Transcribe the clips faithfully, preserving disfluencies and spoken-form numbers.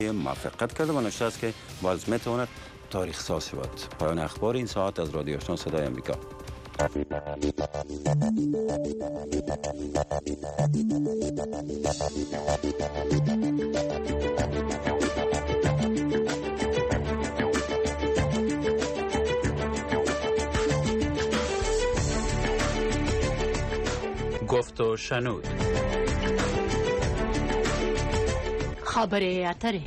موفقیت کرده و نشسته است که باز میتواند تاریخ ساز شود. پایان اخبار این ساعت از رادیو آشنا صدای آمریکا. گفت و شنود. خبر اتری.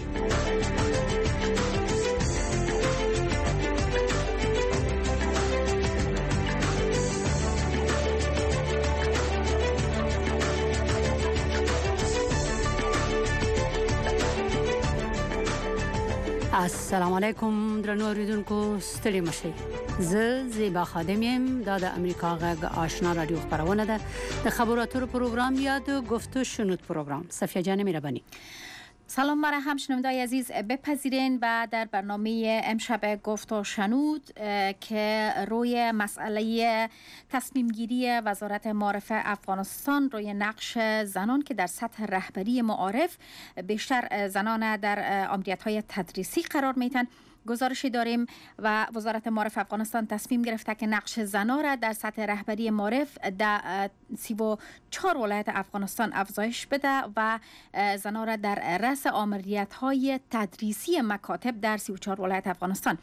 السلام علیکم درنو اوریدونکو ستړي مشئ. زه زیبا خادم یم دا د امریکا غږ آشنا رادیو خبرونه ده د خبرو اترو پروګرام یا د گفتو شنود پروګرام. صفیه جان مهربانی. سلام مرا هم شنوندای عزیز بپذیرین و در برنامه امشب گفت و شنود که روی مسئله تصمیم گیری وزارت معارف افغانستان روی نقش زنان که در سطح رهبری معارف بیشتر زنان در آمریت‌های تدریسی قرار میتن گزارشی داریم و وزارت معارف افغانستان تصمیم گرفته که نقش زنان را در سطح رهبری معارف در سی و چهار ولایت افغانستان افزایش بده و زنان را در رأس آمریت‌های تدریسی مکاتب در سی و چهار ولایت افغانستان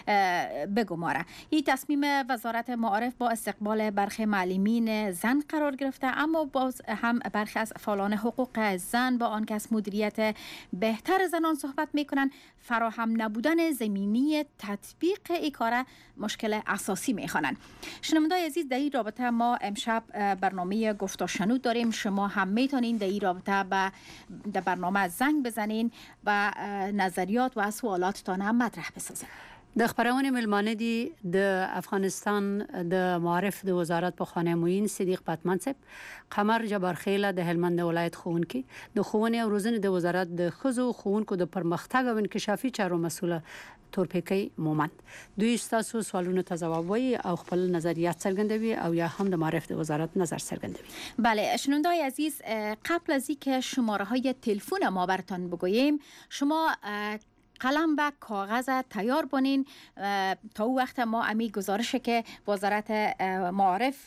بگماره. این تصمیم وزارت معارف با استقبال برخی معلمین زن قرار گرفته، اما باز هم برخی از فعالان حقوق زن با آنکه از مدیریت بهتر زنان صحبت میکنن، فراهم نبودن زمینی تطبیق این کار مشکل اساسی میخوانند. شنوندای عزیز، در این رابطه ما امشب برنامه گفت و شنود داریم. شما هم میتونین در این رابطه به در برنامه زنگ بزنین و نظریات و سوالاتتان هم مطرح بسازین. د خبرونه ملمانه دي د افغانستان د معارف د وزارت په خانه موین صدیق پتمن صاحب، قمر جبارخیله د هلمند ولایت خوونکی، د خوونه او روزنه د وزارت د خزو خوونکو د پرمختګ او انکشافي چارو مسوله تورپیکی مومند. دوی ستاسو سوالونو ته جواب وایي او خپل نظریات څرګندوي او یا هم د معارف د وزارت نظر څرګندوي. بله شنوندای عزیز، قبل از اینکه شماره های تلفن ما براتون بگوییم، شما قلم و کاغذ تیار بانین تا او وقت ما امی گزارش که وزارت معارف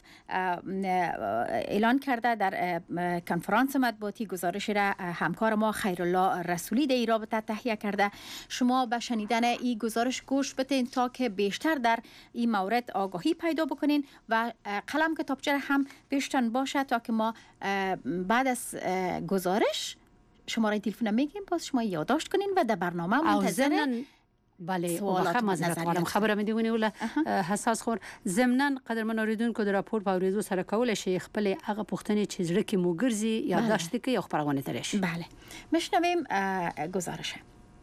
اعلان کرده در کنفرانس مطبوعاتی، گزارش را همکار ما خیرالله رسولی در این رابطه تهیه کرده. شما به شنیدن این گزارش گوش بدین تا که بیشتر در این مورد آگاهی پیدا بکنین و قلم کتابچه هم پیشتان باشه تا که ما بعد از گزارش شماره تلفن میگیم، باز شما یادداشت کنین و در برنامه منتظر بله واخه معذرت غواړم خبره مې دیونه ول حساس خور ضمناً قدرمن اوریدونکو د راپور په اوریدو سره کول شي خپل هغه پوښتنې چې زړه کې مو ګرځي یادداشت کړئ او خبرونه ترش. بله میشنویم گزارش.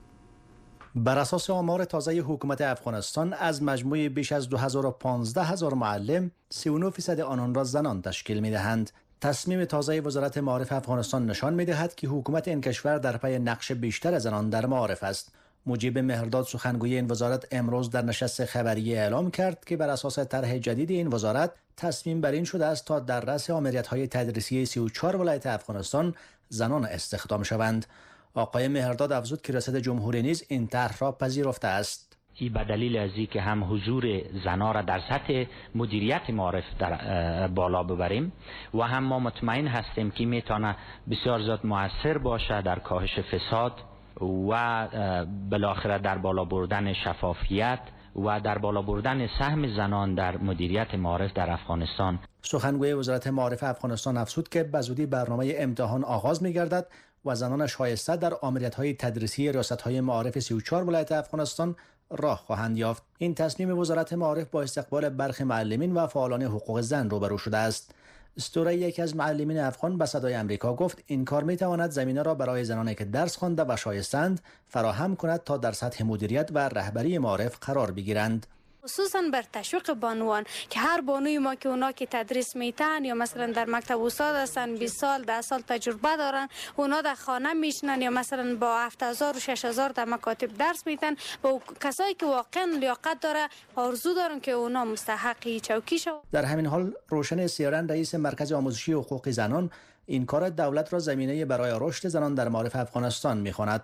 بر اساس آمار تازه حکومت افغانستان از مجموع بیش از دو هزار و پانزده هزار معلم سی و نه درصد آنان را زنان تشکیل می‌دهند. تصمیم تازه وزارت معارف افغانستان نشان می‌دهد که حکومت این کشور در پی نقش بیشتر زنان در معارف است. مجیب مهرداد سخنگوی این وزارت امروز در نشست خبری اعلام کرد که بر اساس طرح جدید این وزارت تصمیم بر این شده است تا در رأس آمریت‌های تدریسی سی و چهار ولایت افغانستان زنان استخدام شوند. آقای مهرداد افزود که ریاست جمهوری نیز این طرح را پذیرفته است. این به دلیل از اینکه هم حضور زنان را در سطح مدیریت معارف در بالا ببریم و هم ما مطمئن هستیم که میتونه بسیار زیاد مؤثر باشه در کاهش فساد و بالاخره در بالا بردن شفافیت و در بالا بردن سهم زنان در مدیریت معارف در افغانستان. سخنگوی وزارت معارف افغانستان افزود که به زودی برنامه امتحان آغاز می‌گردد و زنان شایسته در آمریت‌های تدریسی ریاست‌های معارف سی و چهار ولایت افغانستان راه خواهند یافت. این تصمیم وزارت معارف با استقبال برخی معلمین و فعالان حقوق زن روبرو شده است. استوره یکی از معلمین افغان به صدای آمریکا گفت این کار می‌تواند زمینه را برای زنانی که درس خوانده و شایستند فراهم کند تا در سطح مدیریت و رهبری معارف قرار بگیرند. خصوصا بر تشویق بانوان که هر بانوی ما که اونا که تدریس میتن یا مثلا در مکتب استاد هستن بیست سال ده سال تجربه دارن، اونا در خانه میشنن یا مثلا با هفت هزار و شش هزار در مکاتب درس میتن، با کسایی که واقعا لیاقت داره آرزو دارن که اونا مستحقی چوکی شو. در همین حال روشن سیران رئیس مرکز آموزشی حقوق زنان این کار دولت را زمینه برای رشد زنان در معارف افغانستان میخواند.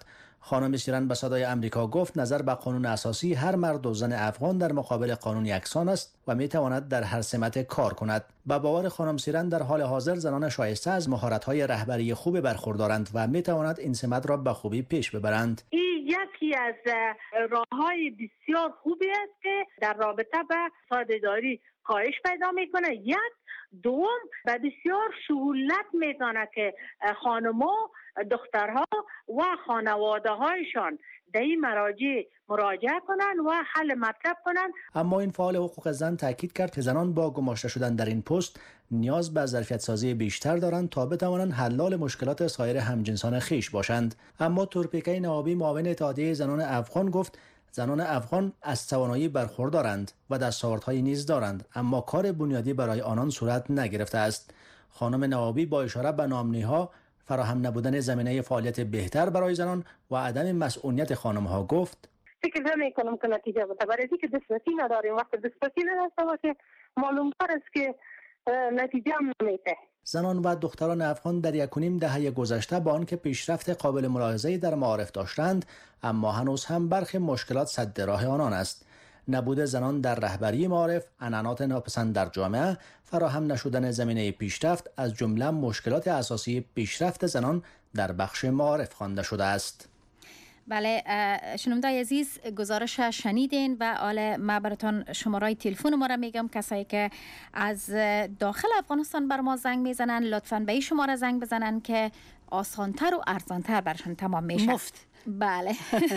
خانم سیرن به صدای آمریکا گفت نظر به قانون اساسی هر مرد و زن افغان در مقابل قانون یکسان است و می تواند در هر سمت کار کند. با باور خانم سیرن در حال حاضر زنان شایسته از مهارت‌های رهبری خوب برخوردارند و می تواند این سمت را به خوبی پیش ببرند. این یکی از راه‌های بسیار خوبی است که در رابطه به سازه‌داری کاهش پیدا میکنه. یک دوم و بسیار سهولت میتونه که خانم‌ها، دخترها و خانواده هایشان در این مراجع مراجعه کنند و حل مطلب کنند. اما این فعال حقوق زن تاکید کرد که زنان با گماشته شدن در این پست نیاز به ظرفیت سازی بیشتر دارند تا بتوانند حلال مشکلات سایر همجنسان خیش باشند. اما تورپیکه نوابی معاون اتحادیه زنان افغان گفت زنان افغان از توانایی برخوردارند و دستاوردهایی نیز دارند، اما کار بنیادی برای آنان صورت نگرفته است. خانم نوابی با اشاره به نامنی‌ها، فراهم نبودن زمینه فعالیت بهتر برای زنان و عدم مسئولیت خانم‌ها گفت: فکر نمی‌کنم که نتیجه بده، برای اینکه دسترسی نداریم. وقتی دسترسی نداشته باشه معلوم است که نتیجه هم نمیده. زنان و دختران افغان در یک و نیم دهه گذشته با آنکه پیشرفت قابل ملاحظه‌ای در معارف داشتند، اما هنوز هم برخی مشکلات سد راه آنان است. نبود زنان در رهبری معارف، عنعنات ناپسند در جامعه، فراهم نشدن زمینه پیشرفت از جمله مشکلات اساسی پیشرفت زنان در بخش معارف خوانده شده است. بله، شنوندای عزیز گزارش شنیدین و حالا ما براتون شماره تلفن ما را میگم. کسایی که از داخل افغانستان بر ما زنگ میزنن لطفاً به این شماره زنگ بزنن که آسانتر و ارزانتر برشون تمام میشه. مفت. بله.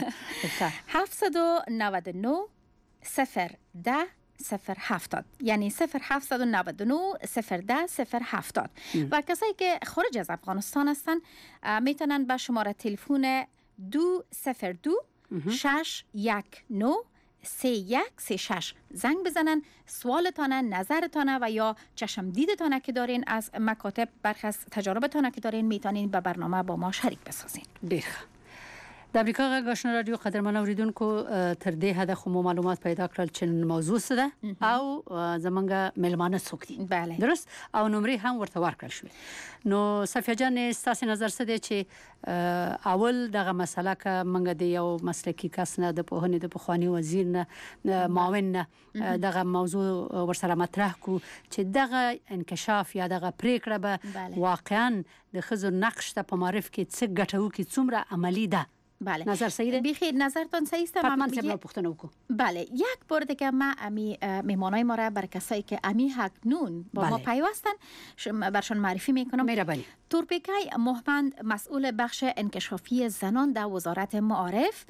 هفت نه نه صفر ده صفر هفتاد، یعنی صفر هفت نه نه صفر ده صفر هفتاد. و کسایی که خارج از افغانستان هستن میتونن به شماره تلفن دو صفر دو شش یک نو سه یک سه شش زنگ بزنن، سوالتانه، نظرتانه و یا چشم دیدتانه که دارین از مکاتب، برخی از تجاربتانه که دارین میتونین به برنامه با ما شریک بسازین. بیخ د امریکا غږ آشنا رادیو قدرمن اوریدونکو تر دې حد خو مو معلومات پیدا کړل چې موضوع څه ده او زمونږ ملمانه څوک دي. بله. درست او نمرې هم ورته ورکړل شوې. نو صفیه جان ستاسو نظر څه دی چې اول دغه مسله که موږ د یو مسلکي کس نه، د پوهنې د پخواني وزیر نه، معاون نه دغه موضوع ورسره مطرح کو چې دغه انکشاف یا دغه پریکړه به واقعا د ښځو نقش ته په معرف کې څه ګټو کې څومره عملی ده. بله. نظر صحیح ده؟ بیخی نظرتان صحیح است. من سبب پختنه وکو. بله، یک بار دیگه ما امی میمانای ما را بر کسایی که امی اکنون با بله. ما پیوستن برشان معرفی میکنم. مهربانی. تورپیکه مهمند مسئول بخش انکشافی زنان در وزارت معارف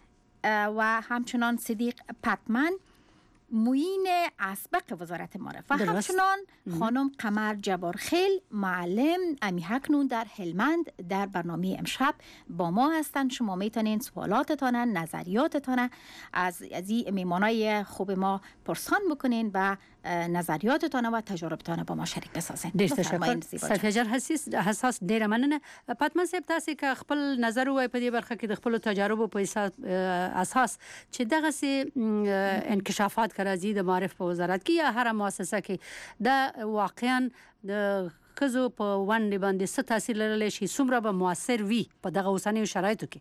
و همچنان صدیق پتمن معین اسبق وزارت معارف و همچنان خانم قمر جبارخیل معلم امی اکنون در هلمند در برنامه امشب با ما هستند. شما میتونین سوالاتتان، نظریاتتان از از این میمانای خوب ما پرسان بکنین و نظریاتتان و تجربتان با ما شریک بسازین. ډیر تشکر. صفیه جان حساس حساس ډیر مننه. پتمن صاحب تاسو که خپل نظر وای په دې برخه کې د خپل تجربو په اساس چې دغه سي انکشافات کراځي د معرف په وزارت کې یا هر مؤسسه کې دا واقعا د خزو په ونډه باندې څه تاثیر لرلی شي، څومره به موثر وي په دغه اوسنیو شرایطو کې؟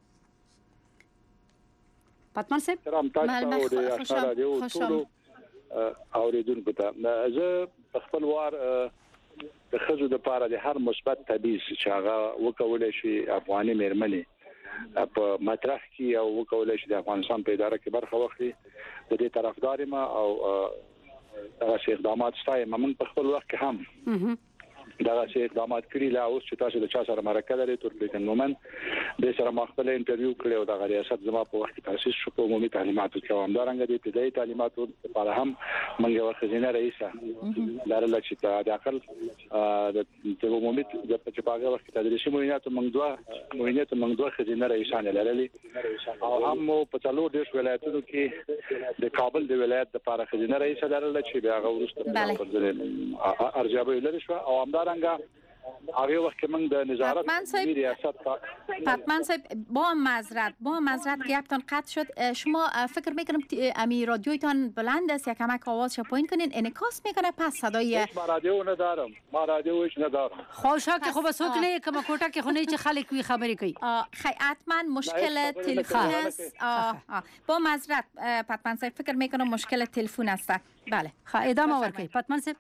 پتمن صاحب سلام تاسو ته د اشاره دی او ټول اوریدونکو ته زه په خپل وار د خزو د پاره د هر مثبت تبعیض چې هغه وکولای شي افغاني مېرمنې په مطرح کې او وکولای شي د افغانستان په اداره کې برخه واخلي، د دې طرفدار ما او هغه اقدامات ستایم. موږ په خپل وخت کې هم دا چې اقدامات کړی لا اوس چې تاسو د چا سره مرکه لري تورپیکه نومن د سره مخبل انټرویو کړی او د ریاست زما په وخت کې تاسیس شو په عمومي تعلیماتو کې همدارنګه د ابتدایي تعلیماتو لپاره هم موږ یو خزینه رئیسه لرله چې د داخل د عمومي د پچپاغه وخت کې تدریسي معاینات موږ دوه معاینات موږ دوه خزینه رئیسان لرلې او هم په څلور دیش ولایتونو کې د کابل د ولایت لپاره خزینه رئیسه لرله چې بیا غوښته ارزیابي لري شو او همدار څنګه هغه وخت موږ د نظارت ریاست پتمن صاحب با معذرت با معذرت گپتان قطع شد. شما فکر میکنم امی رادیویتان بلند است، یک کمک آوازش پایین کنین، انعکاس میکنه پس صدای. ما رادیو ندارم، ما رادیو هیچ ندارم. خوشا که خوب سوک نه که ما کوټه کې خونه چې خلک وی خبرې کوي. خی حتما مشکل تلفن است. با معذرت پتمن صاحب فکر میکنم مشکل تلفن است. بله. خا ادامه ورکړئ پتمن صاحب.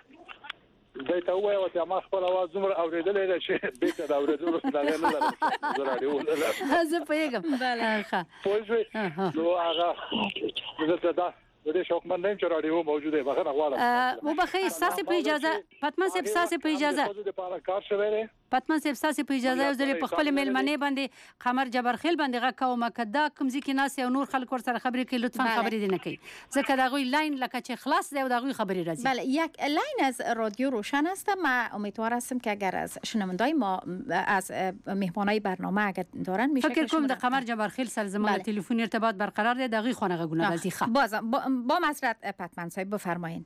دا ته وایو چې ما خپل आवाज زموږ اوریدلې ده چې به ته دا اوریدلو څه نه لرم زه رادیو نه لرم. زه پوهیږم. بله ښه. پوه نو هغه زه دا د دې شوق من نه چې رادیو موجوده بغیر غواړم. و بخیر ساسي په اجازه پتمن صاحب ساسي په اجازه پتمن صاحب ساسي په اجازه یو ځل په خپل میلمنې باندې قمر جبرخیل باندې غا کوم کدا کوم ځکه ناس یو نور خلک ور سره خبرې کوي لطفا خبرې دي نه کوي ځکه دا غوي لاین لکه چې خلاص دی او دا غوي خبرې راځي. بله یک لاین از رادیو روشن است. ما امیدوار هستم که اگر از شنوندای ما از مهمانای برنامه اگر دارن میشه فکر کنم د قمر جبرخیل سره زموږ تلیفوني ارتباط برقرار دی دغه خونه غونه راځي. ښه بازم با معذرت پتمن صاحب بفرمایید.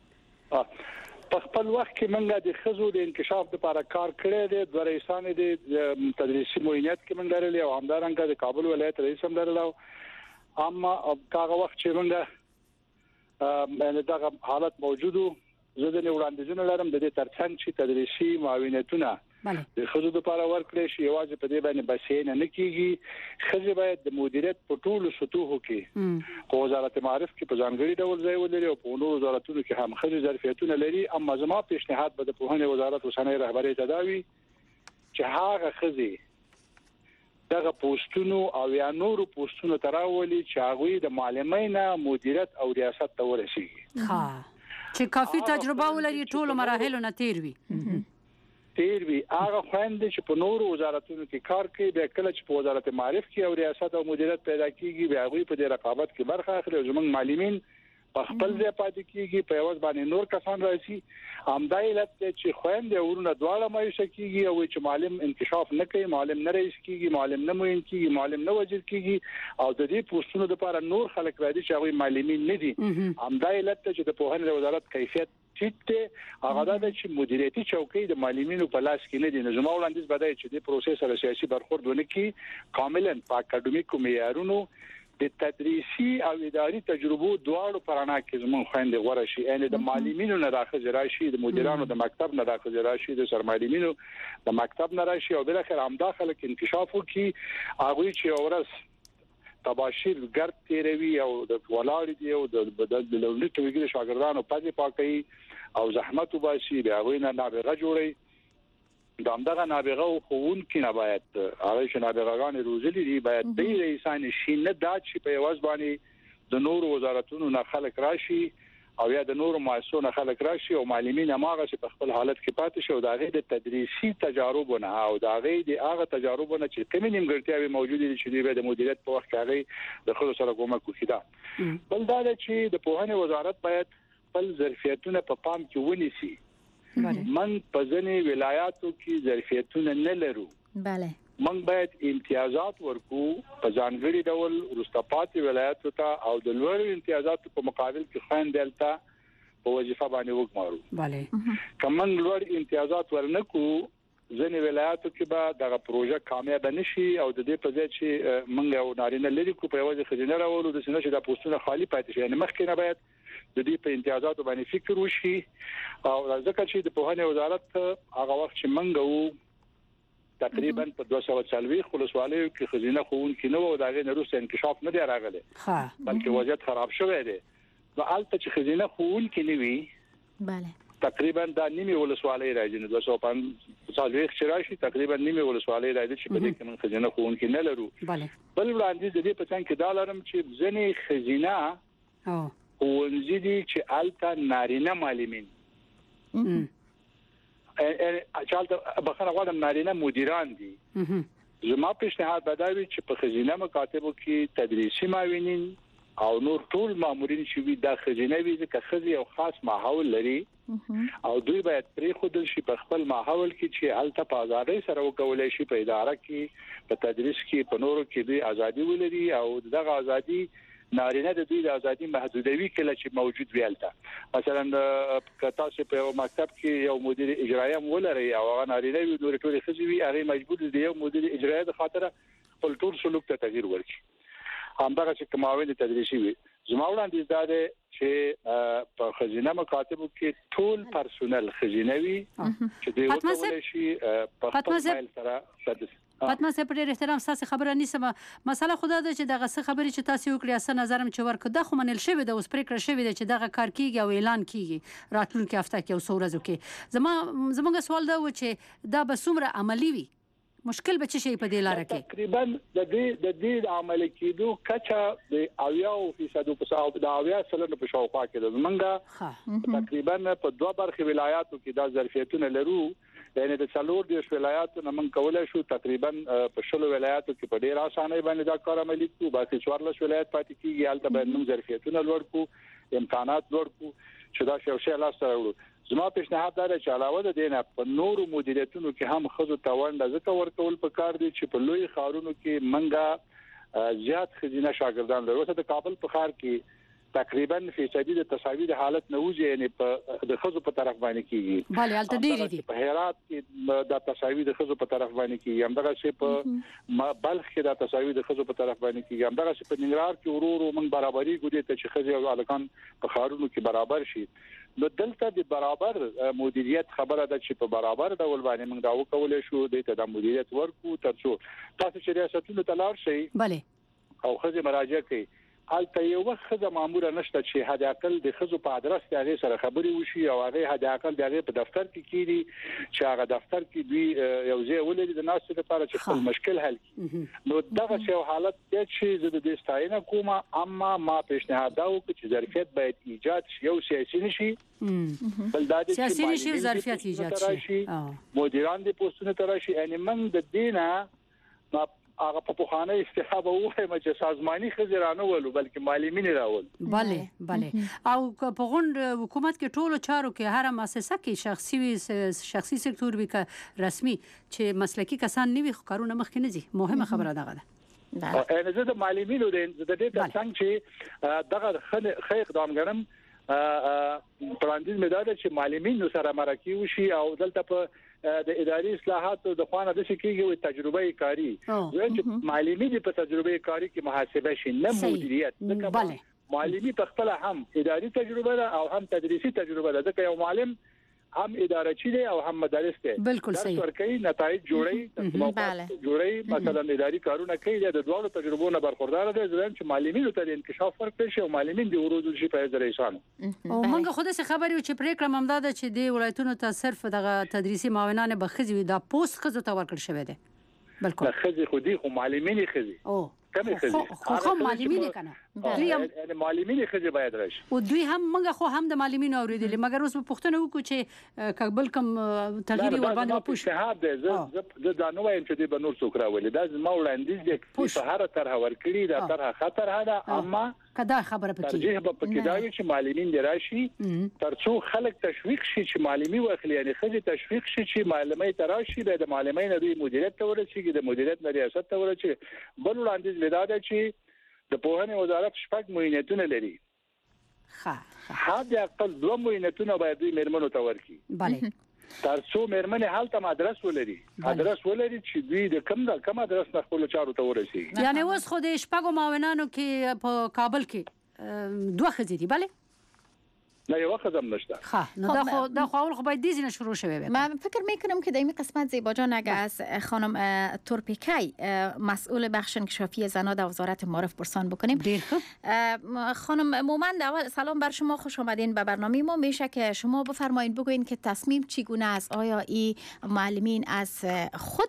په خپل وخت کې موږ د خزو د انکشاف لپاره کار کړی دی. د رئیسان د تدریسي معاینات کې موږ لرلې او همدارنګه د کابل ولایت رئیس هم لرلو. اما هغه وخت چې موږ باندې دا حالت موجودو زه د وړاندیزونو لرم د دې ترڅنګ چې تدریسي معاونتونه د خزو لپاره ورکړي شي. یوازې په دې باندې بسینه نه کیږي. خزو باید د مدیریت په ټولو سطوحو کې په وزارت معارف کې په ځانګړي ډول ځای ولري او په نورو وزارتونو کې هم خزو ظرفیتونه لري. اما زما پیشنهاد به د پوهنې وزارت اوسنۍ رهبرۍ ته دا وي چې هغه خزي دغه پوسټونو او یا نورو پوسټونو تراولي چې هغه د معلمینه مدیریت او ریاست ته ورسیږي. ها چې کافي تجربه ولري ټول مراحل نه تیر وي. تیر وی هغه خويند چې په نورو وزارتونو کې کار کوي به کله چې په وزارت معارف کې او ریاست او مدیریت پیدا کیږي به هغه په دې رقابت کې برخه اخلي او زموږ معلمین په خپل ځای پاتې کیږي په یوځ باندې نور کسان راځي. همدا علت چې خويند ورونه دواړه مایوسه کیږي او چې معلم انکشاف نه کوي، معلم نه رئیس کیږي، معلم نه موین کیږي، معلم نه وزیر کیږي او د دې پوسټونو لپاره نور خلک راځي چې هغه معلمین نه دي. همدا علت چې د پوهنې وزارت کیفیت ټیټ هغه دا چې مدیریتي چوکۍ د معلمینو په لاس کې نه دي. نو زموږ وړاندیز بدای چې د پروسس سره سیاسي برخورد ونه کی کاملا په اکاډمیکو معیارونو د تدریسي او اداري تجربو دواړو پرانا کې زموږ خويندې غوړه شي. یعنی د معلمینو نه راخځ راشي، د مدیرانو د مکتب نه راخځ راشي، د سرمایلمینو د مکتب نه راشي او بل اخر هم داخله کې انکشاف وکي. هغه چې اورس تباشیر ګرد تیروي او د ولاړ دی او د بدل د لولټ وګړي شاګردانو پاتې پاکي او زحمت وباسي به هغه نه نابغه جوړي. د همدغه نابغه او خون کې نه باید هغه چې نابغه‌ګان روزلي دي باید د رئیسان شي نه دا چې په یوځ باندې د نورو وزارتونو نه خلک راشي او یا د نورو مؤسسو خلک راشي او معلمین هغه چې په خپل حالت کې پاتې شو دا غي د تدریسي تجاربونه او دا غي د هغه تجاربونه چې کومې نیمګړتیاوي موجوده دي چې د مدیریت په وخت کې هغه د خلکو سره کومک کوي. دا بل دا چې د پوهنې وزارت باید خپل ظرفیتونه په پام کې ونیسي. من په ځینې ولایاتو کې ظرفیتونه نه لرو. بله من باید امتیازات ورکو په ځانګړي ډول ورستپاتې ولایاتو ته او د لوړ امتیازاتو په مقابل کې خويند دلته په وظیفه باندې وګمارو. بله کمن لوړ امتیازات ورنکو ځینې ولایاتو کې به دغه پروژه کامیاب نشي او د دې په ځای چې موږ یو نارینه لري کو په وجه خزینه راوړو د سینې چې د پوسټونو خالی پاتې شي. یعنی مخکې نه باید د دې په امتیازاتو باندې فکر وشي او ځکه چې د پوهنې وزارت هغه وخت چې موږ وو تقریبا په دوه سوه څلوېښت خلصوالۍ کې خزینه خوون کې نو او دغه نروس انکشاف نه دی راغلی بلکې وضعیت خراب شوی دی. نو البته چې خزینه خوون کې نیوي bale تقریبا د نیمه ولسوالۍ راځي نو دوه سوه پنځه څلوېښت چې راشي تقریبا نیمه ولسوالۍ راځي چې په دې کې موږ خزینه خوون کې نه لرو. بل وړاندیز د دې په څنګه کې دا لرم چې ځنې خزینه او ونځي چې الته نارینه معلمین ا چالت بخره غواړم نارینه مدیران دي. زما پیشنهاد بداوی چې په خزینه مکاتبو کې تدریسي معاونین او نور ټول مامورین چې وي د خزینه وي چې خزي او خاص ماحول لري او دوی باید پرې خودل شي په خپل ماحول کې چې الته په آزادۍ سره وکولای شي په اداره کې په تدریس کې په نورو کې دوی ازادي ولري او دغه ازادي نارینه د دوی د ازادي محدودوي کله چې موجود ویلته مثلا که تاسو په مکتب کې یو مدیر اجرایی ولري او هغه نارینه وي نور ټول خزوي هغه مجبور دی یو مدیر اجرایی د خاطر خپل ټول سلوک ته تغییر ورکړي همدغه چې معاون تدریسي وي زما وړاندیز دا دی چې په خزینه مکاتبو کې ټول پرسونل خزینوي چې دوی وکولای شي په خپل فایل سره تدریس فاطمه صاحب ډېر احترام تاسو خبره نیسم مسله خدا ده چې دغه څه خبرې چې تاسو وکړي اساس نظرم چې ورکړه د خو منل شوی د اوس پریکړه شوی ده چې دغه کار کیږي او اعلان کیږي راتلونکي هفته کې او څو ورځې کې زما زموږ سوال دا و چې دا به څومره عملی وي مشکل به څه شي په دې لار کې تقریبا د دې د دې عمل کېدو کچا د اویا فیصد په صاحب د اویا سلنه په شاوخوا کې د منګه تقریبا په دوه برخه ولایاتو کې د ظرفیتونه لرو یعنی د څلور د ولایاتو نه من کولای شو تقریبا په شلو ولایاتو کې په ډیر اسانه باندې دا کار عملي کوو باقي څوارلس ولایت پاتې کیږي هلته باندې موږ ظرفیتونه لوړ کوو امکانات لوړ کوو چې دا شی او شی لاس سره وړو زما پیشنهاد دا چې علاوه د دینه په نورو مدیریتونو کې هم خزو توانډه ځکه ورکول په کار دي چې په لوی خارونو کې منګه زیات خزینه شاګردان لري د کابل په خار کې تقریبا فیصدي د تساوی د حالت نه وځي یعنی په د خزو په طرف باندې کیږي bale الته ډیری دي په هرات کې د تساوی د خزو په طرف باندې کیږي همدغه شی په بلخ کې د تساوی د خزو په طرف باندې کیږي همدغه شی په ننګرهار کې ورورو من برابرۍ ګډې ته چې خزي او الکان په خارونو کې برابر شي نو دلته د برابر مدیریت خبره ده چې په برابر ډول باندې موږ دا وکولای شو د ته د مدیریت ورکو ترڅو تاسو چې ریاستونو ته لاړ شئ bale او خزي مراجعه کوي البته یو وخت خزه مامور نشته چې حد اقل د خزو په ادرس کې هغه سره خبري وشي او هغه حد اقل دغه په دفتر کې کیږي چې هغه دفتر کې دوی یو ځای ولې د ناس لپاره چې خپل مشکل حل کړي نو دغه شی حالت د چې د دې ستاینه کومه اما ما پیشنهاد دا وکړ چې ظرفیت باید ایجاد شي او سیاسي نشي بل دا چې سیاسي نشي ظرفیت ایجاد شي مدیران د پوسټونو تراشي یعنی من د دینه ما هغه په پوخانه استحاب وه چې سازماني خزرانه ولو بلکې معلمین راول bale bale او په غونډ حکومت کې ټولو چارو کې هر مؤسسه کې شخصي وي شخصي سکتور وي که رسمي چې مسلکي کسان نه وي کارونه مخکې نه ځي مهمه خبره دغه ده انا زه د معلمینو د دې څنګه چې دغه خې اقدام غنم پراندیز مدار چې معلمین سره مرکه وشي او دلته په د اداري اصلاحاتو د خوانه د شکیږي تجربه کاری چې معلمین په تجربه کاری کې محاسبه شي نه مدیریت bale معلمي په خپل هم اداري تجربه ده او هم تدریسي تجربه ده ځکه یو معلم هم اداره چي دي او هم مدارس دي بالکل صحیح ورکړي نتایج جوړي موقعات جوړي مثلا اداري کارونه کوي د دوه تجربو نه برخوردار دي ځکه چې معلمین ته انکشاف ورکړي شي او معلمین د ورودل شي په ځای رئیسانو او موږ خو د څه خبرې چې پریکړه ممداد چې د ولایتونو ته صرف دغه تدریسي معاونان به خزي دا پوسټ خزو ته ورکړل شوی دی بالکل خزي خو دي خو معلمین خزي او کمه خزي خو خو معلمین کنه دوی هم یعنی معلمین خزي باید راشي او دوی هم موږ خو هم د معلمین اوریدل مګر اوس په پښتنه وکړو چې کابل کم تغییر ور باندې پوښ اجتهاد دی زه د نو وایم چې د بنور څوک راولي دا زما وړاندیز دی په هر طرح ورکړي دا طرح خطر هدا اما کدا خبره پکې ترجیح به پکې دا وي چې معلمین دی راشي ترڅو خلک تشویق شي چې معلمي واخلي یعنی خزي تشویق شي چې معلمي تراشي د معلمین دوی مدیریت ته ورسیږي د مدیریت ریاست ته ورسیږي بل وړاندیز لیدا ده چې د پوهنې وزارت شپږ معاینتونه لري ښه حد اقل دوه معاینتونه باید دوی میرمنو ته ورکړي bale ترڅو میرمنې حالت ادرس ولري ادرس ولري چې دوی د کوم د کوم ادرس نه خپل چارو ته ورسیږي یعنی اوس خو د شپږو معاونانو کې په کابل کې دوه خزي دي bale نه یو وخت هم نشته ها نه دا خو دا خو اول خو باید دیزینه شروع شوه بده من فکر میکنم که در این قسمت زیبا جان اگه از خانم تورپیکی مسئول بخش انکشافی زنان در وزارت معارف پرسان بکنیم. دیر خوب. خانم مومند اول سلام بر شما، خوش آمدین به برنامه ما. میشه که شما بفرمایید بگوین که تصمیم چگونه است؟ آیا این معلمین از خود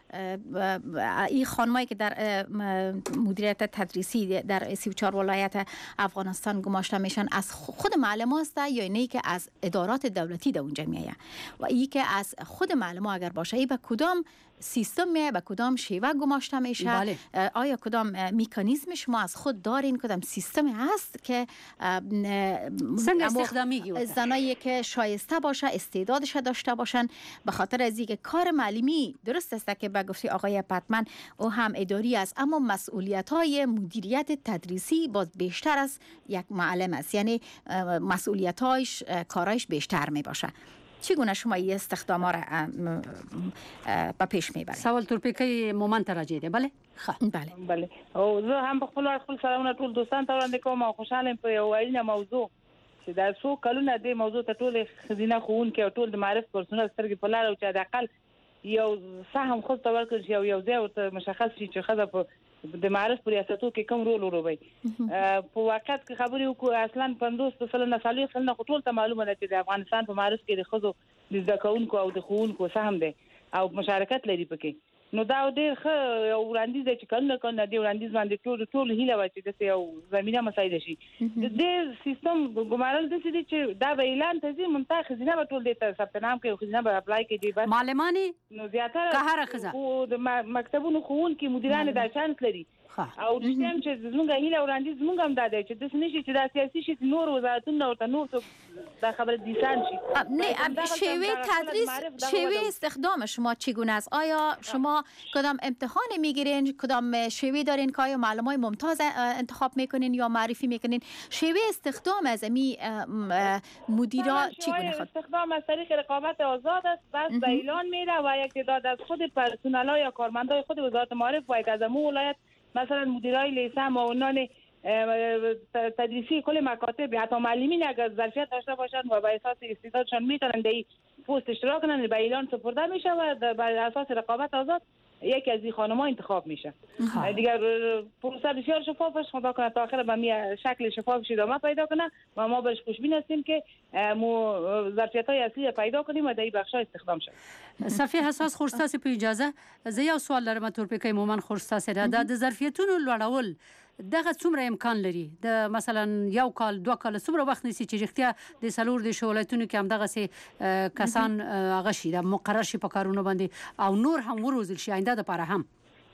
این خانمایی که در مدیریت تدریسی در سی و چهار ولایت افغانستان گماشته میشن از خود معلم هست یا اینه که از ادارات دولتی در اونجا میایه؟ و این که از خود معلم ها اگر باشه ای به کدام سیستم به کدام شیوه گماشته میشه؟ بله. آیا کدام مکانیزم شما از خود دارین؟ کدام سیستمی هست که سنگ استخدامی زنایی که شایسته باشه، استعدادش داشته باشن؟ به خاطر از اینکه کار معلمی درست است که به گفته آقای پتمن او هم اداری است، اما مسئولیت های مدیریت تدریسی باز بیشتر از یک معلم است، یعنی مسئولیت هایش کارایش بیشتر می باشه. چگونه شما این استخدام ها را به پیش میبرید؟ سوال تورپیکی مومن تراجع ده. بله بله بله او زه هم خپل خپل سلامونه ټول دوستان ته وړاندې کوم او خوشاله په یو اړینه موضوع چې دا څو کلونه د موضوع ته ټول خزینه خوونکي او ټول د معرف پرسونل سترګې په لار او چې د اقل یو سهم خو ته ورکړ چې یو ځای ورته مشخص شي چې خزه په د معرف په ریاستو کې کوم رول ولوبي. په واقعیت کې خبرې وکړو اصلا پنځوس سلنه سالي سلنه ټول ته معلومه ده چې د افغانستان په معرف کې د خزو د زده کوونکو او د خوونکو سهم ده او مشارکت لري پکې. نو دا ډېر ښه یو وړاندیز دی چې کله کله د وړاندیز باندې ټول ټول هیله وای چې د یو زمينه مسایل شي. د دې سیستم ګمارل د دې چې دا به اعلان ته ځي منتخ خزینه به ټول د ثبت نام کوي، خزینه به اپلای کوي بس معلمانی نو زیاتره که هر خزه او د مکتبونو خوونکي مدیران د چانس لري او د سیم چې زمونږ هیله وړاندیز زمونږ هم دا دی چې د سنشي چې د سیاسي شي نور وزارتونه او نور دا خبر دیسان شي. نه شیوه تدریس شیوه استخدام شما چگونه است؟ آیا شما کدام امتحان میگیرین؟ کدام شیوه دارین که آیا معلمای ممتاز انتخاب میکنین یا معرفی میکنین؟ شیوه استخدام از امی مدیرا چگونه خود؟ استخدام از طریق رقابت آزاد است، بس به اعلان میره و یک تعداد از خود پرسنل یا کارمندای خود وزارت معارف باید از امو ولایت مثلا مدیرای لیسه معاونان تدریسی کل مکاتب حتی معلمین اگر ظرفیت داشته باشند و به اساس استعدادشان میتونن در پست اشتراک کنن به اعلان سپرده میشه و بر اساس رقابت آزاد یکی از این خانم‌ها انتخاب میشه. دیگر پروسه بسیار شفاف است، خدا کنه تا آخر به می شکل شفافش ادامه پیدا کنه و ما بهش خوشبین هستیم که مو ظرفیت‌های اصلی پیدا کنیم و در این بخش‌ها استخدام شد. صفحه حساس خورستاس په اجازه زه یو سوال لرم تورپیکی مومن خورستاس را د ظرفیتونو لوړول دغه څومره امکان لري؟ د مثلا یو کال دوه کال څومره وخت نیسي چې رښتیا د سلور د شولایتونو کې هم دغه سي کسان هغه شي د مقرر شي په کارونو باندې او نور هم وروزل شي آینده د لپاره هم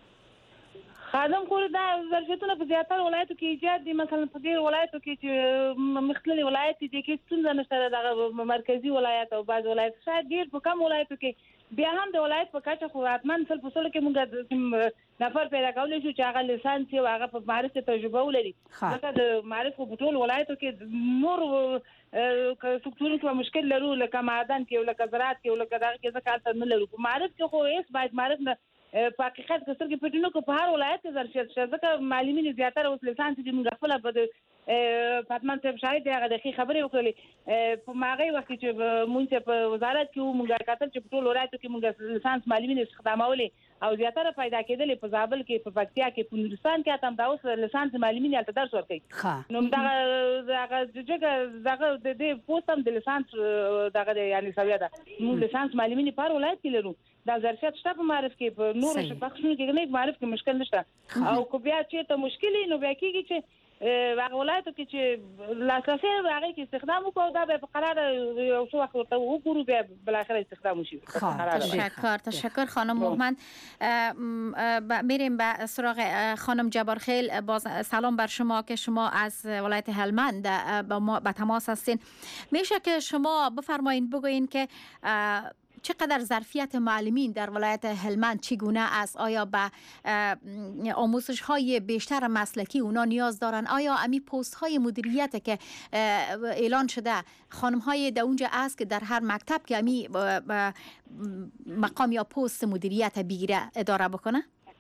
خادم خو دا ظرفیتونه په زیاتره ولایتو کې ایجاد دي. مثلا په ډېر ولایتو کې چې مختلف ولایت دي کې ستونزه نشته، دغه مرکزی ولایت او بعض ولایت شاید ډېر په کم ولایتو کې بیا هم د ولایت په کچه خو حتما سل په سل کې موږ نفر پیدا کولی شو چې هغه لیسانس او هغه په معرف تجربه ولري. ځکه د معرف په ټول ولایتو کې نور سکتورونو کې مشکل لرو، لکه معدن کې او لکه زراعت کې او لکه دغه کې ځکه حالت نه لرو. په معرف کې خو هیڅ باید معرف نه په حقیقت کې سترګې پټونو کو په هر ولایت کې ظرفیت شته، ځکه معلمین زیاتره اوس لیسانس دي. موږ خپل په پاتمان صاحب شاید هغه د خبرې وکړلې په ماغه وخت چې موږ په وزارت کې موږ کتل چې په ټول ولایتو کې موږ لیسانس معلمین استخدامولې او زیاتره پیدا کېدل په زابل کې، په پکتیا کې، په نورستان کې هم دا اوس لیسانس معلمین یالته درس ورکوي. نو دا هغه دغه دغه د دې پوسټم د لیسانس دغه یعنی سویا ده. موږ لیسانس معلمین په ولایت کې لرو، دا ظرفیت شته په معرف کې، په نور شپږ کې نه معرف کې مشکل نشته. او کو بیا چې ته مشکل نو بیا کېږي چې هغه ولایتو کې چې لاسرسي هغه کې استخدام وکړو دا به په قرار یو څو وخت ورته وګورو بیا بل اخر استخدام وشي. تشکر تشکر خانم مومن. میریم به سراغ خانم جبارخیل. باز سلام بر شما که شما از ولایت هلمند با ما به تماس هستین. میشه که شما بفرمایید بگوین که چقدر ظرفیت معلمین در ولایت هلمند چگونه است؟ آیا به آموزش های بیشتر مسلکی اونا نیاز دارن؟ آیا امی پست های مدیریت که اعلان شده خانم های در اونجا است که در هر مکتب که امی مقام یا پست مدیریت بگیره اداره بکنه؟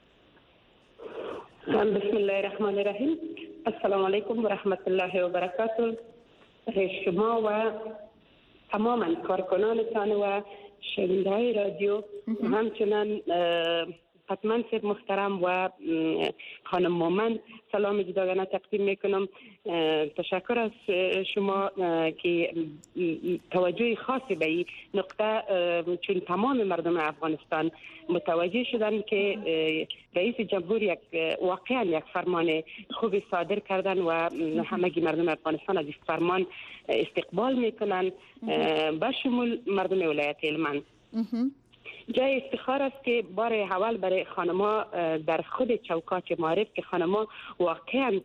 بسم الله الرحمن الرحیم. السلام علیکم و رحمت الله و برکاته. شما و تماما کارکنانتان و شنونده‌های رادیو همچنان پتمن صاحب محترم و خانم مومن سلام جداگانه تقدیم میکنم. تشکر از شما که توجه خاصی به این نقطه، چون تمام مردم افغانستان متوجه شدن که رئیس جمهور یک واقعا یک فرمان خوبی صادر کردن و همگی مردم افغانستان از این فرمان استقبال میکنن به شمول مردم ولایت هلمند. جای افتخار است که بار اول برای خانم‌ها در خود چوکات معارف که خانم‌ها واقعا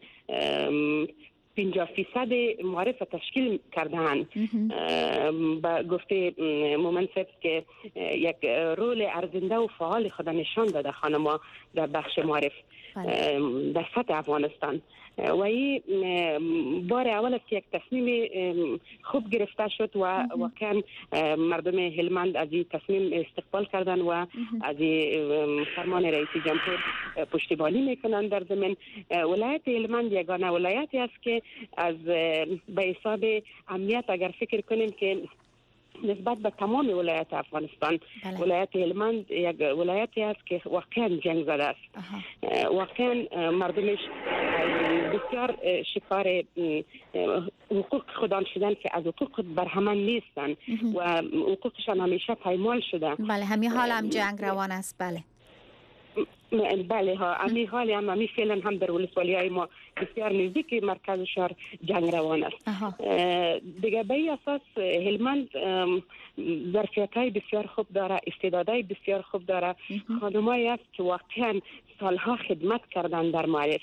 پنجاه فیصد معارف تشکیل کرده‌اند. با گفته مومنصف که یک رول ارزنده و فعال خود نشان داده خانم‌ها در بخش معارف در سطح افغانستان و این بار اول است که یک تصمیم خوب گرفته شد و واقعا مردم هلمند از این تصمیم استقبال کردن و از فرمان رئیس جمهور پشتیبانی میکنن. در ضمن ولایت هلمند یگانه ولایتی است که از به حساب امنیت اگر فکر کنیم که نسبت به تمام ولایت افغانستان بله. ولایت هلمند یک ولایتی است که واقعا جنگ زده است. واقعا مردمش بسیار شکار حقوق خودان شدن که از حقوق برهمن نیستن و حقوقشان همیشه پایمال شده. بله همین حال هم جنگ روان است. بله بله ها امی حالی هم امی فعلا هم در ولسوالی های ما بسیار نزدیک مرکز شهر جنگ روان است. دیگه به این اساس هلمند ظرفیت های بسیار خوب داره، استعدادهای بسیار خوب داره، خانمایی است که واقعا سالها خدمت کردن در معارف.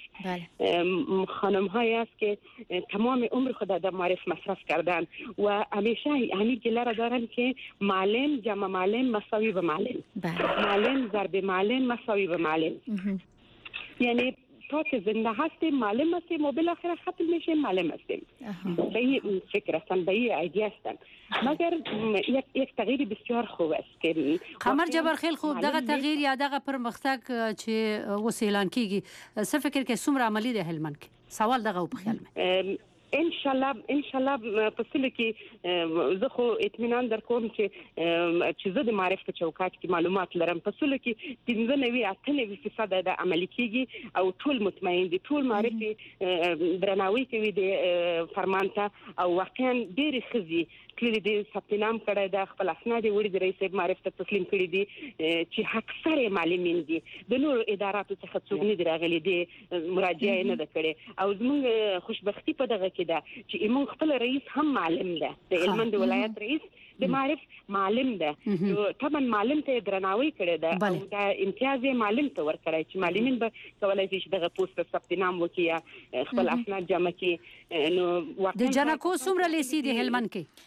خانم هایی است که تمام عمر خود در معارف مصرف کردن و همیشه همین گله را دارن که معلم جمع معلم مساوی به معلم، معلم ضرب معلم مساوی به معلم. یعنی تا که زنده هستیم معلم هستیم و بالاخره ختم میشه معلم هستیم. به این فکر هستن، به این ایده هستن. مگر یک یک تغییر بسیار خوب است که قمر جبر خیلی خوب دغه تغییر یا دغه پرمختګ چې اوس اعلان کیږي څه فکر کې څومره عملی دی هلمند کې؟ سوال دغه په خیال مې ان شاء الله ان شاء الله په سله کې زه خو اطمینان درکوم چې چې زه د معرف په چوکاټ کې معلومات لرم. په سله کې پنځه نوي اته نوي فیصد د عملي کیږي او ټول مطمئن دي، ټول معرفي درناوي کوي د فرمان ته او واقعا ډېر خزي کلی دي ثبت نام کړی د خپل اسناد وړي د رئیس معرف ته تسلیم کړی دي چې اکثر معلمین دي د نور اداراتو څخه څوک نه راغلي دي مراجعه نه ده کړې او زموږ خوشبختی په دغه کې ده چې موږ خپل رئیس هم معلم ده، د هلمند ولایت رئیس د معرف معلم ده. طبعا معلم ته درناوی کړی ده او دا امتیاز معلم ته ورکړی چې معلمین به کولای شي دغه پوسټ ثبت نام وکړي خپل اسناد جمع کړي. نو د جنکو څومره لیسې د هلمند کې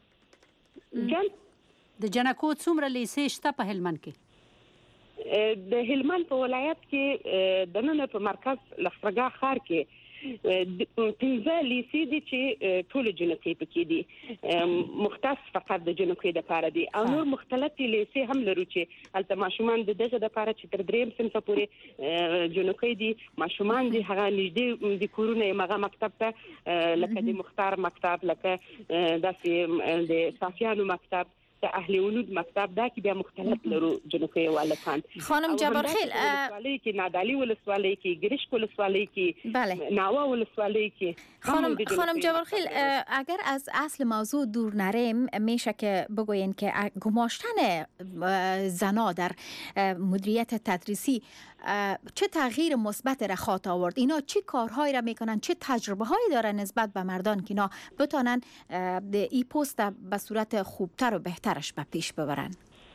جن د جنکو څومره لیسې شته په هلمند کې؟ د هلمند په ولایت کې د نن په مرکز لښکرګاه ښار کې پنځه لیسې دي چې ټول جنکۍ پکې دي، مختص فقط د جنکۍ لپاره دي او نور مختلفې لیسې هم لرو چې هلته ماشومان د دغه لپاره چې تر دریم صنفه پورې جنکۍ دي ماشومان دي هغه نږدې د کورونه هغه مکتب ته لکه د مختار مکتب، لکه داسې د صافیانو مکتب، د اهل ولود مکتب دا کې بیا مختلف لرو جنکۍ والکان. خانم جبارخیل ولسوالۍ کې نادعلي ولسوالۍ کې ګرشک ولسوالۍ کې بله ناوا ولسوالۍ کې خانم خانم جبارخیل اگر از اصل موضوع دور نریم میشه که بگوین که گماشتن زنا در مدیریت تدریسی چه تغییر مثبت را خواهد آورد؟ اینا چه کارهایی را میکنن، چه تجربه هایی دارن نسبت به مردان که اینا بتونن این پست به صورت خوبتر و بهترش به پیش ببرن؟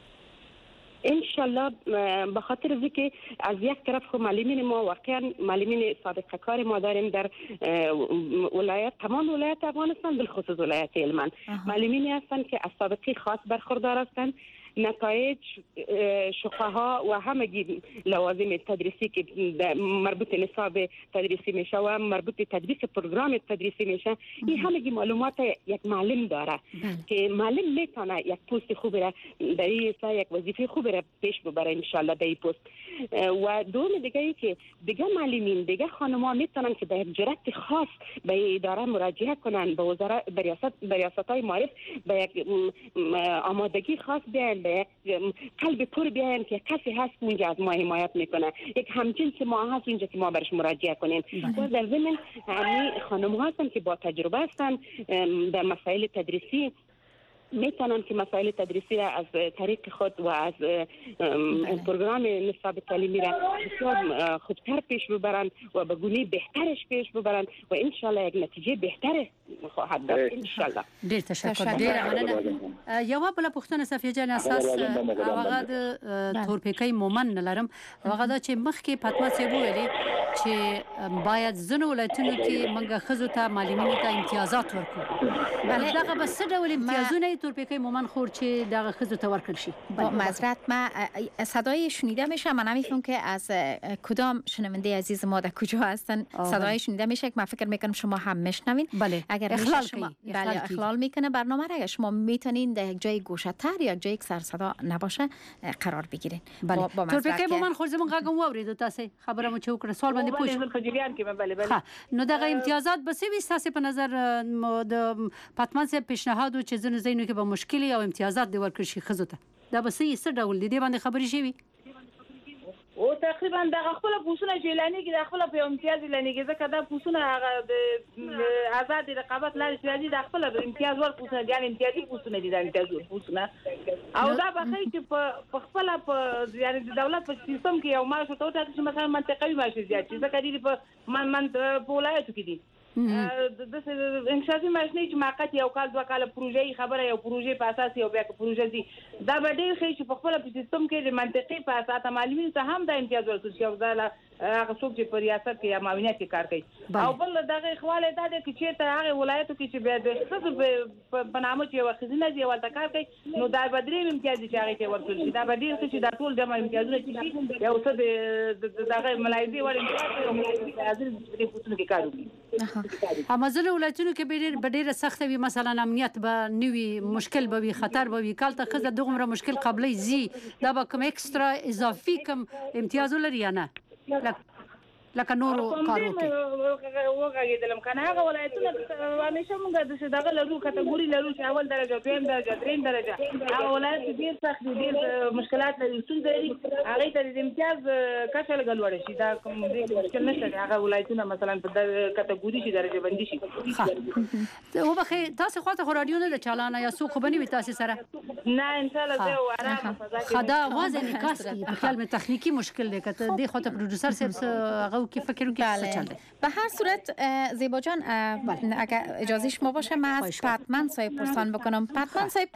انشالله به خاطر از که از یک طرف خب معلمین ما واقعا معلمین سابقه کار ما داریم در ولایت تمام ولایت افغانستان بالخصوص ولایت هلمند. معلمینی هستند که از سابقه خاص برخوردار هستند، نتایج شقها و همگی لوازم تدریسی که مربوط نصاب تدریسی میشه و مربوط تدریس پروگرام تدریسی میشه این همگی معلومات یک معلم داره که معلم میتونه یک پست خوب را در این یک وظیفه خوب را پیش ببره ان شاء الله در این پست. و دوم دیگه ای که دیگه معلمین دیگه خانم‌ها میتونن که در جرات خاص به اداره مراجعه کنن، به وزارت ریاست ریاست‌های معارف به یک آمادگی خاص بیان، قلب پر بیاین که کسی هست اونجا از ما حمایت میکنه، یک همجنس ما هست اونجا که ما برش مراجعه کنیم. و در ضمن همین خانم ها هستن که با تجربه هستن در مسائل تدریسی میتونن که مسائل تدریسی را از طریق خود و از پروگرام نصاب تعلیمی را بسیار خوبتر پیش ببرن و به گونه بهترش پیش ببرن و انشالله یک نتیجه بهتر خواهد رفت ان شاء الله. ډیر تشکر. ډیر مننه. یو بل پوښتنه صفیه جان اساس هغه د تورپیکۍ مومن لرم هغه دا چې مخکې فاطمه صاحب ویلي چې باید ځنو ولایتونو کې موږ خزو ته معلمینو ته امتیازات ورکړو. بله دغه به څه ډول امتیازونه تورپیکۍ مومن خور چې دغه خزو ته ورکړل شي؟ با معذرت ما صدای شنیده میشه، من نمیفهمم که از کدام شنونده عزیز ما در کجا هستن صدای شنیده میشه که من فکر میکنم شما هم میشنوین. بله اگر اخلال شما بله اخلال میکنه برنامه را، اگر شما میتونین در یک جای گوشه تر یا یک جای سر صدا نباشه قرار بگیرین. بله تورپیکۍ مومن خور زمون غږم واورید تاسو خبرمو چې وکړه سوال باندې پوښتنه. بله بله نو دغه امتیازات به څه وي تاسو په نظر د فاطمه صاحب پیشنهاد او چې زنه زینو کې به مشکل او امتیازات دی ورکړي شي خزو ته دا به څه څه ډول دي باندې خبرې شي وي؟ او تقریبا د خپل پوسونه جیلانی کې د خپل په امتیاز لانی کې ځکه دا پوسونه هغه د آزاد رقابت لارې چې د خپل امتیاز ور پوسونه دي امتیازي پوسونه دي د امتیاز پوسونه او دا به چې په خپل په یعنی د دولت په سیستم کې یو معاش ته ټاکل شي مثلا منطقوي معاش زیات چې ځکه دي په من من په ولایتو کې دي د انشاءي ماشیني چې موقت یو کال دوه کال پروژې خبره یو پروژې په اساس یو بیا پروژې دي دا به ډېر ښه چې په خپل په سیستم کې د منطقي په اساس معلمین ته هم د امتیاز ورکړي او دا هغه څوک چې په ریاست کې یا معاونیت کې کار کوي او بل دغه خواله دا د چې ته هغه ولایتو کې چې بیا د څه په نامه چې وخزینه دی ولته کار کوي نو دا بدرې امتیاز چې هغه ته ورکړي دا به ډېر چې دا ټول جمع امتیازونه چې یو څه د دغه ملایدي ور امتیاز او حاضر د پوتنو کې کار کوي. امازون ولایتونو کې به ډیره سخت وي مثلا امنیت به نوي مشکل به وي خطر به وي کال ته خزه دغه مشکل قبلې زی دا به کوم ایکسترا اضافي کوم امتیاز لري یا نه لکه نورو کارو کې وګورئ کنه هغه ولایتونه همیشه موږ د دغه لرو کټګوري لرو چې اول درجه دویم درجه دریم درجه هغه ولایت ډیر سخت ډیر مشکلات لري ستونزې لري هغه ته د امتیاز کچه لګول شي دا کوم دې مشکل نشته هغه ولایتونه مثلا په کټګوري شي درجه بندي شي. او بخې تاسو خواته خو رادیو نه چالانه یا سو خو بنوي تاسو سره نه ان شاء الله زه آرام فضا کې خدا وازه نکاس کی په خیال مې تخنیکی مشکل دی کته دی خو ته پروډوسر صاحب که فکر بله. به هر صورت زیبا جان اگر اجازه شما باشه من از پتمن صاحب پرسان بکنم. پتمن صاحب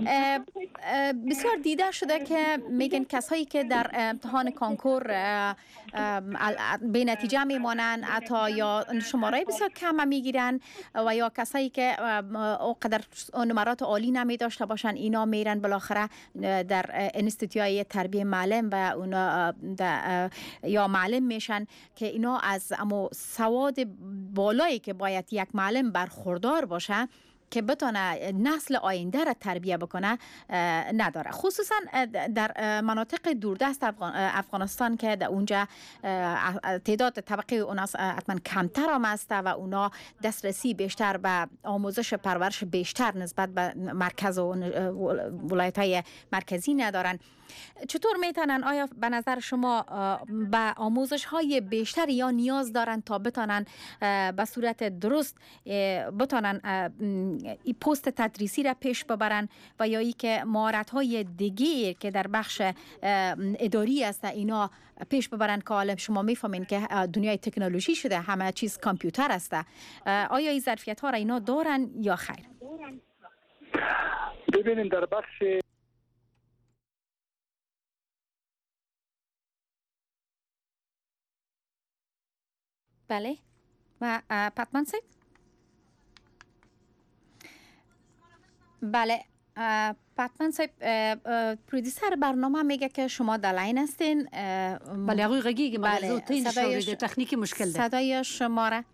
بسیار دیده شده که میگن کسایی که در امتحان کنکور به نتیجه میمانن حتی یا شماره بسیار کم میگیرن و یا کسایی که اونقدر نمرات عالی نمی داشته باشن اینا میرن بالاخره در انستیتوهای تربیت معلم و اونا یا معلم میشن که اینا از اما سواد بالایی که باید یک معلم برخوردار باشه که بتونه نسل آینده را تربیت بکنه نداره، خصوصا در مناطق دوردست افغانستان که در اونجا تعداد طبقه اوناس حتما کمتر هم است و اونا دسترسی بیشتر به آموزش پرورش بیشتر نسبت به مرکز و ولایت‌های مرکزی ندارن. چطور میتونن آیا به نظر شما به آموزش های بیشتر یا نیاز دارن تا بتونن به صورت درست بتونن این پست تدریسی را پیش ببرن و یا ای که مهارت های دیگه که در بخش اداری است اینا پیش ببرن که حالا شما میفهمین که دنیای تکنولوژی شده همه چیز کامپیوتر است، آیا این ظرفیت ها را اینا دارن یا خیر؟ ببینیم در بخش بله و پتمن صاحب بله پتمن صاحب پرودیسر برنامه میگه که شما در لاین هستین. بله آقای غگی بله صدای تکنیکی مشکل ده صدای شما را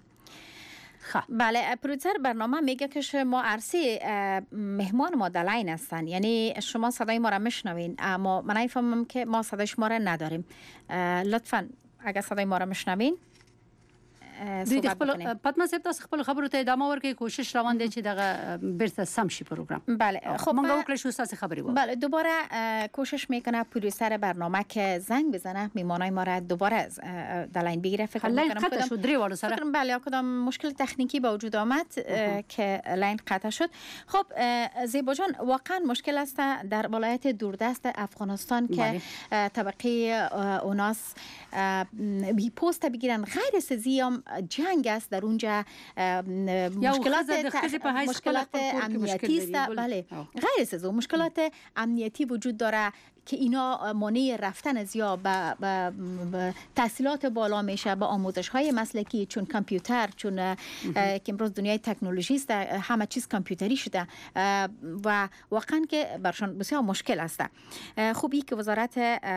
بله پرودیسر برنامه میگه که شما عرصه مهمان ما در لاین هستن، یعنی شما صدای ما را میشنوین اما من نمیفهمم که ما صدای شما را نداریم. لطفا اگر صدای ما را میشنوین دوی د خپل پتمن صاحب تاسو خپل خبرو ته ادامه ورکړئ، کوشش روان دی چې دغه بیرته سم شي پروګرام. بله خب موږ وکړو شو تاسو خبري وو. بله دوباره کوشش میکنه پرودوسر برنامه که زنگ بزنه میمانای ما را دوباره در لاین بگیره. فکر میکنم قطع شد درې وړو سره بله کدام مشکل تکنیکی به وجود آمد که لاین قطع شد. خب زیبا جان واقعا مشکل است در ولایت دوردست افغانستان که طبقه اوناس بی پست بگیرن غیر سزی هم جنگ است در اونجا مشکلات مشکلات امنیتی است. بله غیر از اون مشکلات امنیتی وجود داره که اینا مانع رفتن از یا به تحصیلات بالا میشه، به آموزش های مسلکی، چون کامپیوتر، چون که امروز دنیای تکنولوژی است، همه چیز کامپیوتری شده و واقعا که برشان بسیار مشکل است. خوبی که وزارت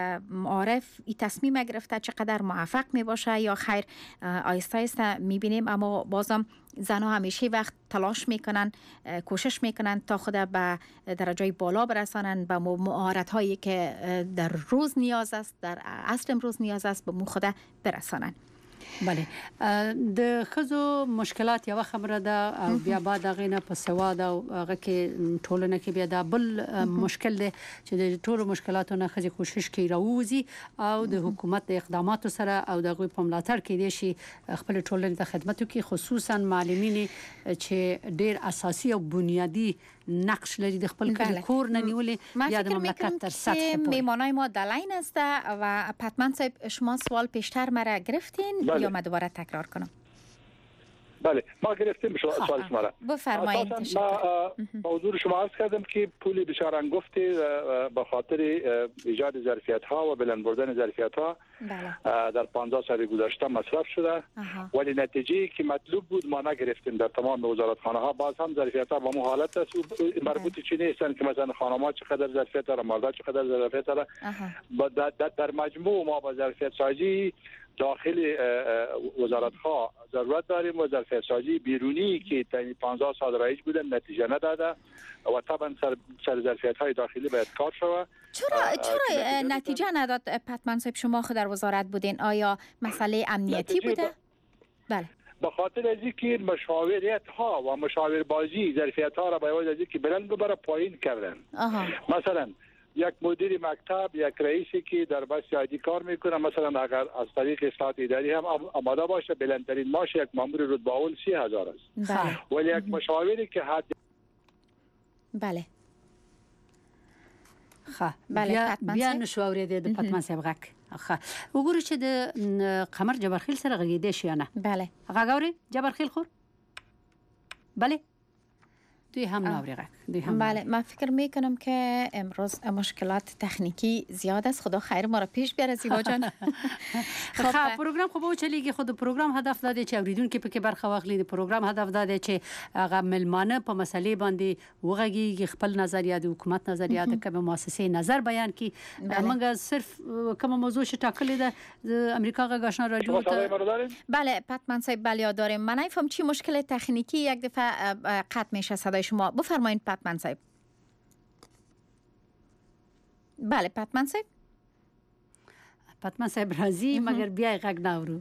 معارف این تصمیم گرفته، چقدر موفق می باشه یا خیر آیسته آیسته میبینیم، اما بازم زنها همیشه وقت تلاش میکنن، کوشش میکنن تا خود به درجه بالا برسانن، به مهارت هایی که در روز نیاز است، در عصر امروز نیاز است، به مو خود برسانن. بله د خزو مشکلات یو خبره ده او بیا بعد غینه په سواد او هغه کې ټولنه کې بیا د بل مشکل ده چې د ټولو مشکلاتو نه خزي کوشش کوي راوځي او د حکومت د اقداماتو سره او د غوي په ملاتړ کې دي شي خپل ټولنې ته خدمت کوي، خصوصا معلمین چې ډیر اساسي او بنیادی نقش لري د خپل کور نه نیولې یا د مملکت تر سطح پورې. میمانای ما دلاین است و پتمن صاحب شما سوال پیشتر مرا گرفتین یا ما دوباره تکرار کنم؟ بله ما گرفتیم سوال شما را. بفرمایید. ما با حضور شما عرض کردم که پول بشارانگفتی به خاطر ایجاد ظرفیت ها و بلند بردن ظرفیت ها در پانزده سال گذشته مصرف شده، ولی نتیجه که مطلوب بود ما نگرفتیم. در تمام وزارتخانه ها باز هم ظرفیت ها به مو حالت است، مربوط چی نیستن که مثلا خانم‌ها چقدر ظرفیت داره، مردا چقدر ظرفیت داره. در مجموع ما با ظرفیت سازی داخل وزارت‌ها ضرورت داریم و ظرفیت سازی بیرونی که تا پانزده سال رایج بودن نتیجه نداده و طبعا سر, سر ظرفیت‌های داخلی باید کار شود. چرا چرا نتیجه نداد پتمن صاحب؟ شما خود در وزارت بودین، آیا مسئله امنیتی بوده؟ بله. به خاطر از اینکه مشاوریت ها و مشاور بازی ظرفیت ها را باید از اینکه بلند ببره پایین کردن. مثلا یک مدیر مکتب، یک رئیسی که در بس یادی کار میکنه، مثلا اگر از طریق اصلاحات اداری هم آماده باشه، بلندترین معاش یک مامور رتبه اول سی هزار است. بله. ولی یک مشاوری که حد بله خا بیا بیا نشو اوریده د پتمن صاحب غک خا وګورئ چې د قمر جبرخیل سره غږیدې شي نه. بله غاګوري جبرخیل خور بله دوی هم ناوری غک دوی هم. بله من فکر میکنم که امروز مشکلات تکنیکی زیاد است. خدا خیر ما را پیش بیاره زیبا جان. خب پروگرام خو به چلیږي، خود پروگرام هدف داده چې اوریدونکو پکې برخه واخلي. د پروگرام هدف داده چې هغه ملمانه په مسلې باندې وغږیږي، خپل نظریات د حکومت نظریات د کوم مؤسسې نظر بیان کړي. موږ صرف کوم موضوع چې ټاکلې ده د امریکا غږ آشنا رادیو ته. بله پتمن صاحب بله داریم. من نفهم چی مشکل تکنیکی یک دفعه قطع میشه صدای شما. بفرمایید پتمن صاحب. بله پتمن صاحب. پتمن صاحب راضی مگر بیای غږ ناورو.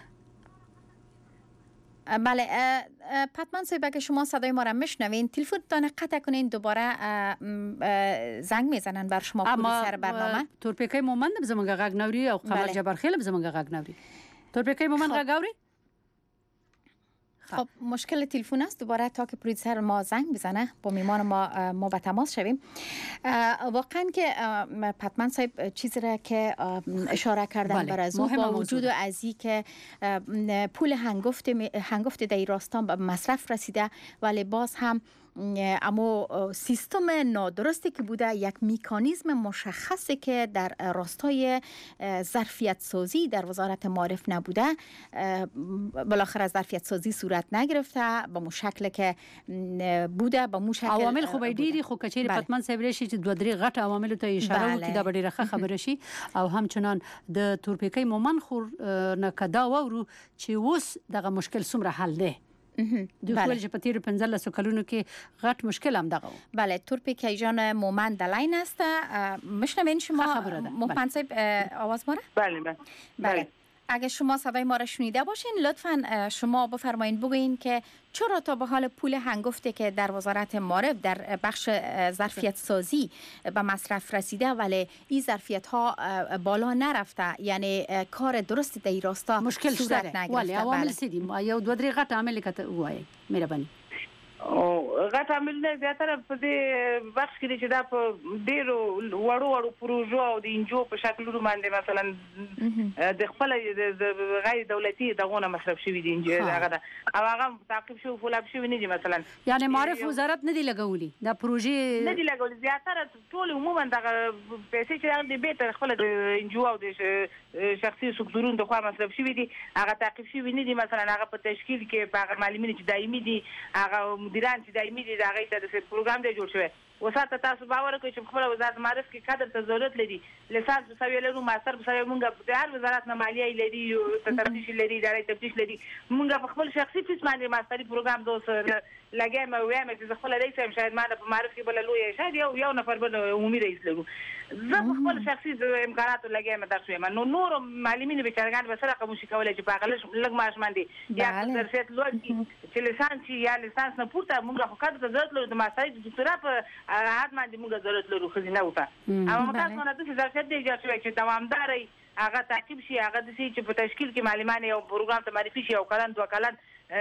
بله پتمن صاحب اگه شما صدای ما را میشنوین تلفنتان قطع کنین، دوباره زنگ میزنن بر شما پرویسر برنامه. اما تورپیکای مومند بزمنګ غږ ناوري او قمر جبرخیل بزمنګ غږ ناوري. تورپیکای مومند غږ اوري؟ خب مشکل تلفن است. دوباره تا که پرویسر ما زنگ بزنه با میمان ما ما به تماس شویم. واقعا که پتمن صاحب چیزی را که اشاره کردن بر از با وجود از این که پول هنگفت هنگفت در راستان به مصرف رسیده، ولی باز هم اما سیستم نادرستی که بوده، یک مکانیزم مشخصی که در راستای ظرفیت سازی در وزارت معارف نبوده، بالاخره ظرفیت سازی صورت نگرفته به مو شکل که بوده. به مو شکل عوامل خو ډیری خو کچېری پتمن صاحب رشي چې دوه درې غټ عوامل ته اشاره وکړي دا ډیره خبره شي. او همچنان د تورپیکای مومن خور نه کدا وورو چې اوس دغه مشکل څومره حل دی. دو خپل چې په تیر پنځلس کلونو کې غټ مشکل هم دغه. بله تورپیکای جان مومن دلاین است. میشنوین شما مومن صاحب آواز ما را؟ بله بله بله. اگه شما صدای ما را شنیده باشین لطفاً شما بفرمایید بگوین که چرا تا به حال پول هنگفتی که در وزارت معارف در بخش ظرفیت سازی به مصرف رسیده ولی این ظرفیت ها بالا نرفته، یعنی کار درستی در این راستا مشکل صورت نگرفته. ولی عوامل سیدیم یا دو درې غټ عامل کته وایي مهرباني. او غټ عاملونه زیاتره په دې بخش کې چې دا په ډیرو وړو وړو پروژو او د انجو په شکلونو باندې مثلا د خپل د غیر دولتي دغه مصرف شوی دي انجو هغه او هغه تعقیب شو فولاب شوی نه دي مثلا یعنی معرف وزارت نه دی لګولي دا پروژې نه دي لګولي زیاتره ټول عموما دغه پیسې چې د بیت خپل د انجو او د شخصي سکتورونو د خوا مصرف شوی دي هغه تعقیب شوی نه دي مثلا هغه په تشکیل کې په معلمین چې دایمي دي هغه مدیران چې دایمي دي دا غي ته د پروګرام دی جوړ شوی وساته تاسو باور کوئ چې خپل وزارت معرف کې قدر ته ضرورت لري لسانس په سوي لرو ماستر په سوي مونږ د هر وزارت نه مالیه لري او تفتیش لري ادارې تفتیش لري مونږ په خپل شخصي فیس باندې ماستري پروګرام دوس لګایم او وایم چې خپل رئیس هم شاید ما په معرف کې بل لوی شاید یو یو نفر بل عمومي رئیس لرو زه په خپل شخصي امکاناتو لګایم درس وایم نو نور معلمین به چارګان به سره کوم شي کولای چې په غلش لګ ماش باندې یا درسیت لوړ چې لسانس یا لسانس نه پورته مونږ خو کده ضرورت لرو د ماستري د دکتورا په حد باندې موږ ضرورت لرو خزینه وته او موږ څنګه د ظرفیت دی چې دوامداري هغه تعقیب شي هغه د چې په تشکیل کې معلمان یو پروګرام ته معرفي شي او کلن دوه کلن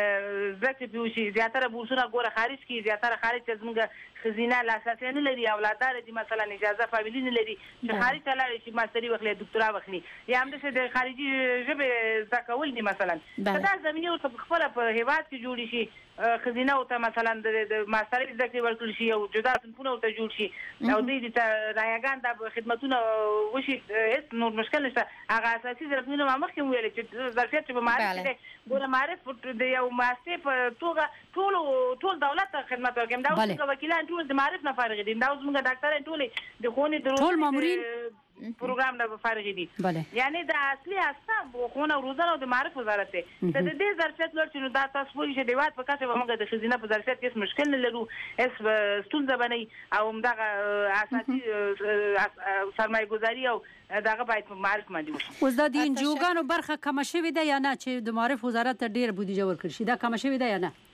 زکه پیوشي زیاتره بورسونه ګوره خارج کې زیاتره خارج ته موږ خزینه لاساسي نه لري اولادار دي مثلا اجازه فامیلی نه لري چې خارج ته لاړ شي ماستري وکړي دکتورا وکړي یا هم د خارجي ژبه زکول دي مثلا دا زمينه او خپل په هیواد کې جوړ شي خزینه او ته مثلا د ماستري ذکر ورکړي شي او جدا صنفونه ته جوړ شي او دې ته رايګان د خدماتونه وشي هیڅ نور مشکل نشته هغه اساسي ظرفونه ما مخکې ویل چې ظرفیت په معرفت دی ګوره معرفت د یو ماستر په توګه ټول ټول دولت خدمت ورکوي دا اوس وکیلان ټول د معرفت نه فارغ دي دا اوس موږ ډاکټران ټول د خونې د ټول مامورین پروګرام نه فارغ دي یعنی د اصلي اساس خونه روزنه او د معرفت وزارت ته د دې ظرفیت لور چې نو دا تاسو وایي چې د واد په کاته موږ د خزینه په ظرفیت کې مشکل نه لرو اس ستونزه بنئ او دغه اساسي سرمایه‌ګذاري او دغه باید په معرفت باندې وشي اوس د انجوګانو برخه کم شوی دی یا نه چې د معرفت وزارت ته ډیر بودیجه ورکړي شي دا کم شوی دی یا نه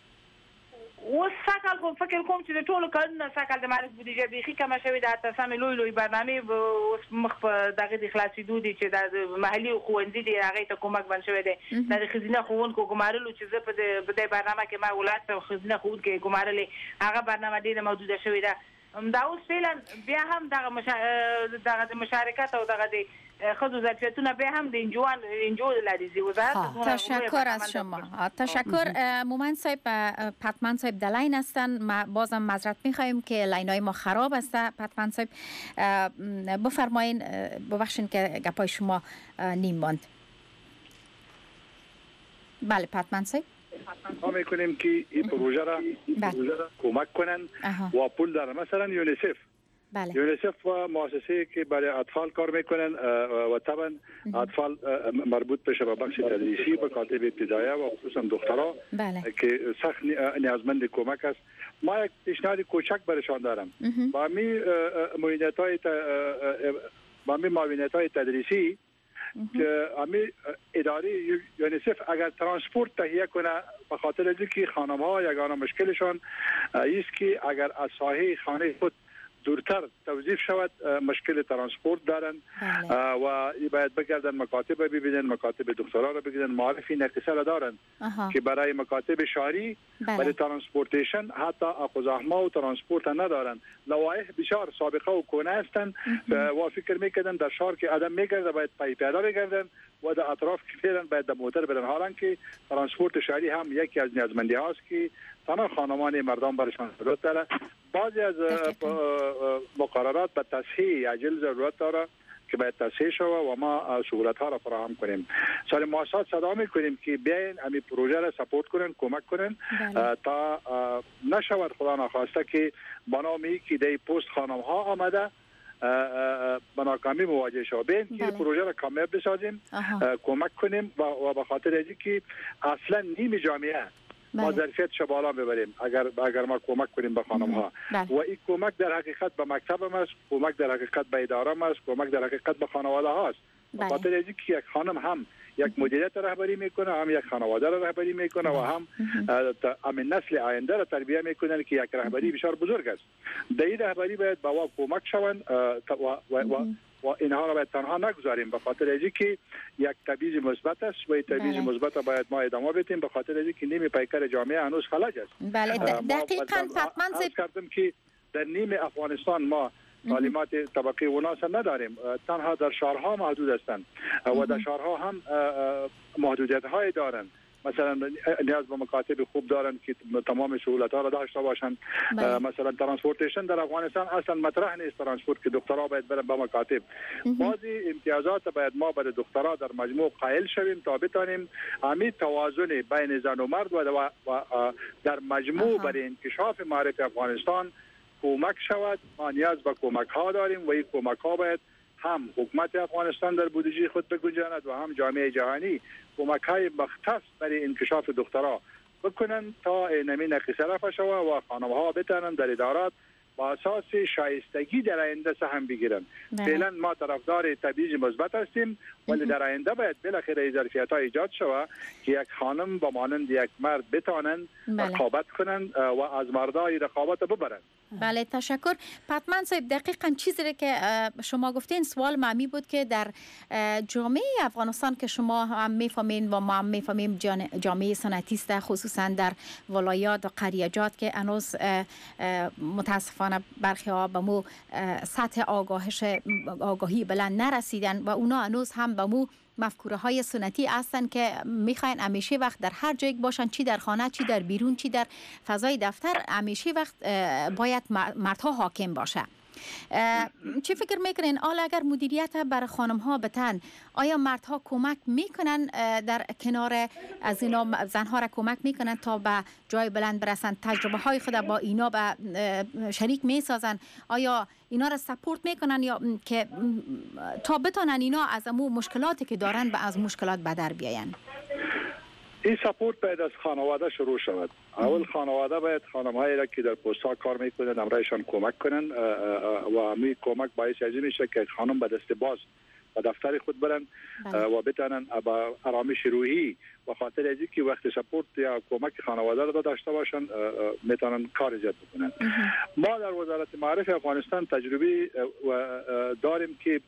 اوس ساکل کوم فکر کوم چې د ټولو کارونه ساکل د معرفت بودیجه بيخي کم شوی د تاسو لوی لوی برنامه اوس مخ په دغه د خلاصېدو دي چې د محلي خوندې دي هغه ته کومک بن شوی دی د خزینه خوونکو ګمارلو چې زه په دې برنامه کې ما ولایت او خزینه خوونکو ګمارلې هغه برنامه ډیره موجوده شوی ده دا اوس فعلا بیا هم دغه دغه مشارکت او دغه د خود ظرفیتونه به هم د انجوان انجو لدیزی وزارت تشکر از شما تشکر مومن صاحب پتمن صاحب در لاین هستن ما بازم معذرت میخوایم که لاینای ما خراب است پتمن صاحب بفرمایین ببخشید که گپای شما نیم ماند بله پتمن صاحب ما میکنیم که این پروژه را کمک کنن و پول دارن مثلا یونیسف بله. یونیسف و مؤسسه که برای اطفال کار میکنن و طبعا اطفال مربوط به شبه بخش تدریسی به کاتب ابتدایه و خصوصا دخترها بله. که سخت نیازمند کمک است ما یک پیشنهاد کوچک برشان دارم با می معاونت های با می معاونت های تدریسی که امی اداره یونیسف اگر ترانسپورت تهیه کنه به خاطر اینکه خانم ها یگانه مشکلشان است که اگر از ساحه خانه خود دورتر توظیف شود مشکل ترانسپورت دارن و باید بگردن مکاتب ببینن مکاتب دکترا رو بگیرن معرفی نقصه دارن که برای مکاتب شهری برای ترانسپورتیشن حتی اقوزاحمه و ترانسپورت ندارن لوایح بسیار سابقه و کهنه هستند و فکر میکردن در شهر که آدم میگرده باید پای پیاده بگردن و در اطراف که فعلا باید در موتر برن حالان که ترانسپورت شهری هم یکی از نیازمندی هاست که تنها خانمان مردم برشان ضرورت داره بعضی از مقررات به تصحیح عاجل ضرورت داره که باید تصحیح شود و ما سهولت ها را فراهم کنیم سال مؤسسات صدا میکنیم که بیاین همین پروژه را سپورت کنن کمک کنن تا نشود خدا نخواسته که بنامی که دی پست خانم ها آمده به ناکامی مواجه شود بیاین که پروژه را کامیاب بسازیم کمک کنیم و به خاطر اینکه اصلا نیم جامعه ما ظرفیتش بالا ببریم اگر اگر ما کمک کنیم به خانم ها و این کمک در حقیقت به مکتب هم است کمک در حقیقت به اداره هم است کمک در حقیقت به خانواده هاست به خاطر اینکه یک خانم هم یک مدیریت رهبری میکنه هم یک خانواده را رهبری میکنه و هم همین نسل آینده را تربیت میکنه که یک رهبری بسیار بزرگ است در این رهبری باید با کمک شوند و و اینها را باید تنها نگذاریم، به خاطر از اینکه یک تبعیض مثبت است و این تبعیض مثبت باید ما ادامه بدیم، به خاطر از اینکه نیم پیکر جامعه هنوز خلج است. بله دقیقاً فتمن کردم که در نیم افغانستان ما تعلیمات طبقه وناس نداریم، تنها در شهرها محدود هستند و در شهرها هم محدودیت های دارند. مثلا نیاز به مکاتب خوب دارن که تمام سهولت ها را داشته باشند. مثلا ترانسپورتیشن در افغانستان اصلا مطرح نیست، ترانسپورت که دکترها باید برن به مکاتب. بعضی امتیازات باید ما برای دکترها در مجموع قائل شویم تا بتانیم همین توازن بین زن و مرد و در مجموع برای انکشاف معرف افغانستان کمک شود. ما نیاز به کمک ها داریم و این کمک ها باید هم حکومت افغانستان در بودجه خود بگنجاند و هم جامعه جهانی کمک های مختص برای انکشاف دخترها بکنن تا نمی نقص رفع شود و خانم ها بتانند در ادارات با اساس شایستگی در آینده سهم بگیرن. فعلا ما طرفدار تبعیض مثبت هستیم، ولی در آینده باید بالاخره ظرفیت ها ایجاد شود که یک خانم با مانند یک مرد بتانند رقابت کنند و از مردای رقابت ببرند. بله تشکر. فتمن صاحب دقیقاً چیزی که شما گفتین سوال معمی بود که در جامعه افغانستان که شما هم میفهمین و ما هم میفهمیم جامعه سنتی است، خصوصا در ولایات و قریجات که هنوز متاسفانه برخی ها به مو سطح آگاهش آگاهی بلند نرسیدن و اونا هنوز هم به مو مفکوره های سنتی هستن که میخواین همیشه وقت در هر جایی باشن، چی در خانه چی در بیرون چی در فضای دفتر، همیشه وقت باید مردها حاکم باشه. چی فکر میکنین حالا اگر مدیریت بر خانم ها بتن، آیا مردها کمک میکنن در کنار از اینا زنها را کمک میکنن تا به جای بلند برسن، تجربه های خود با اینا به شریک میسازن؟ آیا اینا را سپورت میکنن یا که تا بتونن اینا از امو مشکلاتی که دارن به از مشکلات به در بیاین؟ این سپورت باید از خانواده شروع شود. اول خانواده باید خانم‌هایی را که در پست‌ها کار میکنند امرایشان کمک کنند و همین کمک باعث از میشه که خانم به دست باز و دفتر خود برن و بتونن با آرامش روحی و خاطر از اینکه وقت سپورت یا کمک خانواده را داشته باشن میتونن کار زیاد بکنن. ما در وزارت معارف افغانستان تجربه داریم که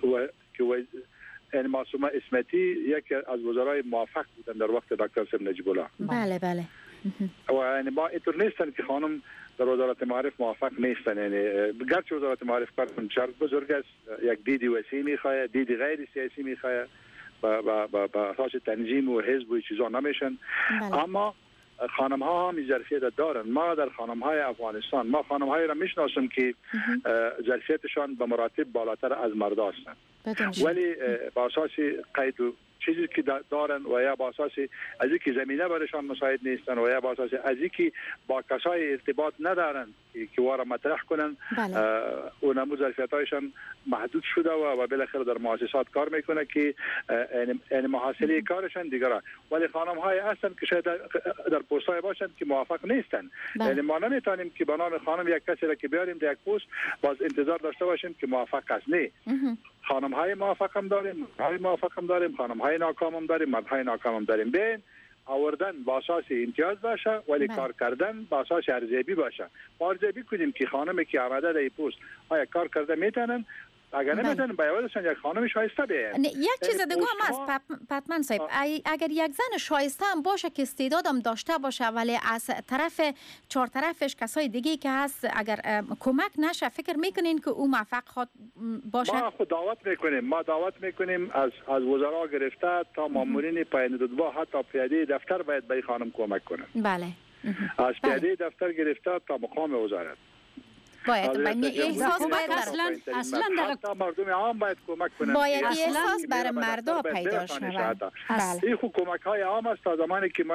که این معصومه اسمتی یکی از وزرای موفق بودن در وقت دکتر سید نجیب الله. بله بله. و یعنی ما اینطور نیستن که خانم در وزارت معارف موفق نیستن، یعنی گرچه وزارت معارف کارتون شرط بزرگ است، یک دیدی وسیع میخواد، دیدی غیر سیاسی میخواد، با با با با اساس تنظیم و حزب و چیزا نمیشن. اما خانم ها هم ظرفیت دارن. ما در خانم های افغانستان ما خانم های را میشناسیم که ظرفیتشان به مراتب بالاتر از مرد هستند، ولی با اساس قید و چیزی که دارن و یا با اساس از اینکه زمینه برایشان مساعد نیستن و یا با اساس از اینکه با کسای ارتباط ندارن که وارا مطرح کنن، اونم ظرفیت‌هایشان محدود شده و و بالاخره در مؤسسات کار میکنه که یعنی محصله کارشان دیگره. ولی خانم‌های هستن که شاید در پست‌های باشند که موافق نیستن. یعنی ما نمیتونیم که به نام خانم یک کسی را که بیاریم در یک پست باز انتظار داشته باشیم که موافق است. نه، خانم های موفق هم داریم، های موفق هم داریم، خانم های ناکام هم داریم، مرد های ناکام هم داریم. بین آوردن با اساس امتیاز باشه ولی کار کردن با اساس ارزیابی باشه. ارزیابی کنیم که خانمی که آمده در این پست آیا کار کرده میتونن، اگر نمیتونن باید یک خانم شایسته بیاین. یک چیز دیگه هم است فتمن صاحب، اگر یک زن شایسته هم باشه که استعدادم داشته باشه ولی از طرف چهار طرفش کسای دیگه که هست اگر کمک نشه، فکر میکنین که او موفق خود باشه؟ ما خود دعوت میکنیم ما دعوت میکنیم از از وزرا گرفته تا مامورین پاینده‌دادگاه حتی پیاده دفتر باید به خانم کمک کنن. بله. از پیاده دفتر گرفته تا مقام وزارت باید باید احساس باید اصلا اصلا در مردم عام باید کمک کنند، باید احساس بر مردا پیدا شود. این خو کمک های عام است. تا زمانی که ما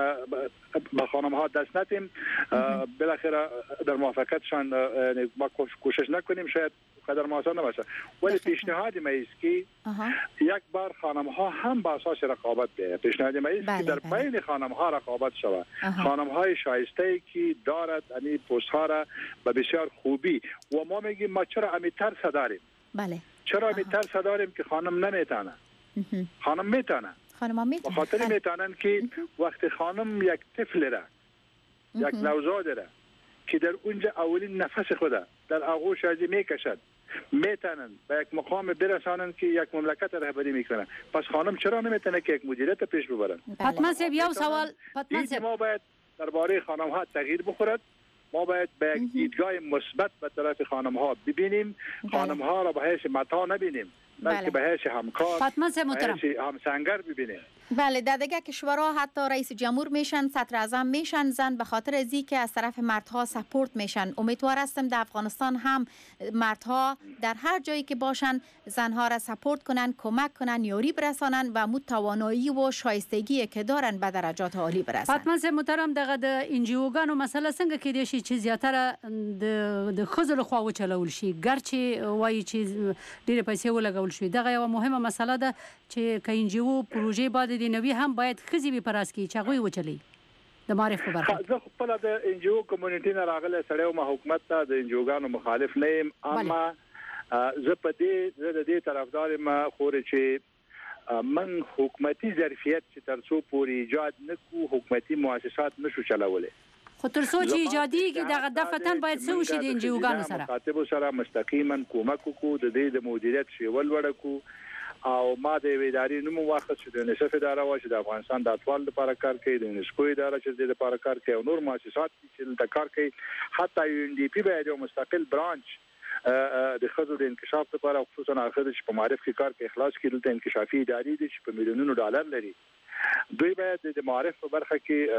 با خانم ها دست ندیم بالاخره در موافقتشان ما کوشش نکنیم شاید قدر موثر نباشه. ولی پیشنهاد ما است که یک بار خانم ها هم با اساس رقابت بیاید. پیشنهاد ما است که در بین خانم ها رقابت شود. خانم های شایسته که دارد یعنی پست ها را به بسیار خوبی و ما میگیم ما چرا امی ترس داریم؟ بله. چرا امی ترس داریم که خانم نمیتونه؟ خانم میتونه. خانم میتونه. به خاطر میتونن که وقتی خانم یک طفل را یک نوزاد را که در اونجا اولین نفس خود در آغوش از میکشد میتونن به یک مقام برسانن که یک مملکت رهبری میکنن. پس خانم چرا نمیتونه که یک مدیریت پیش ببرن؟ پتمن صاحب یو سوال پتمن صاحب ما باید درباره خانم ها تغییر بخورد. ما باید به یک دیدگاه مثبت به طرف خانم ها ببینیم. خانم ها را به حیث متاع نبینیم، بلکه به حیث همکار، به حیث همسنگر ببینیم. بله، در دیگه کشورها حتی رئیس جمهور میشن، صدر اعظم میشن زن، به خاطر ازی که از طرف مردها سپورت میشن. امیدوار هستم در افغانستان هم مردها در هر جایی که باشن زنها را سپورت کنن، کمک کنن، یاری برسانن و مو توانایی و شایستگی که دارن به درجات عالی برسن. پتمن صاحب محترم، دغه د انجیوګانو مسله څنګه کې دي چې زیاتره د د خزل خو او چلول شي، ګرچې وایي چې ډېر پیسې ولګول شي. دغه یو مهمه مسله ده چې که انجیو پروژې باندې د نوی هم باید خزي به پراس کی چې غوي وچلی د معرف په برخه. زه خپل د انجیو کمیونټي نه راغله سړیو ما حکومت ته د انجیوګانو مخالف نه یم، اما زه په دې زه د دې طرفدار ما خوري چې من حکومتي ظرفیت چې ترڅو پوری ایجاد نکو حکومتي مؤسسات نشو چلولې. خو ترڅو چې ایجادي کې دغه دفتن باید څه وشي د انجیوګانو سره مخاطب سره مستقیما کومک کو د دې د مدیریت شیول وړکو او ما د ادارې نوم واخص چې د یونیسف اداره و چې د افغانستان د اطفال لپاره کار کوي، د یونیسکو اداره چې د لپاره کار کوي او نور مؤسسات چې د کار کوي، حتی یو ان ډي پی به یو مستقل برانچ د خزو د انکشاف لپاره خصوصا هغه چې په معرف کې کار کوي اخلاص کې د انکشافي ادارې دي چې په میلیونونو ډالر لري. دوی باید د معرف په برخه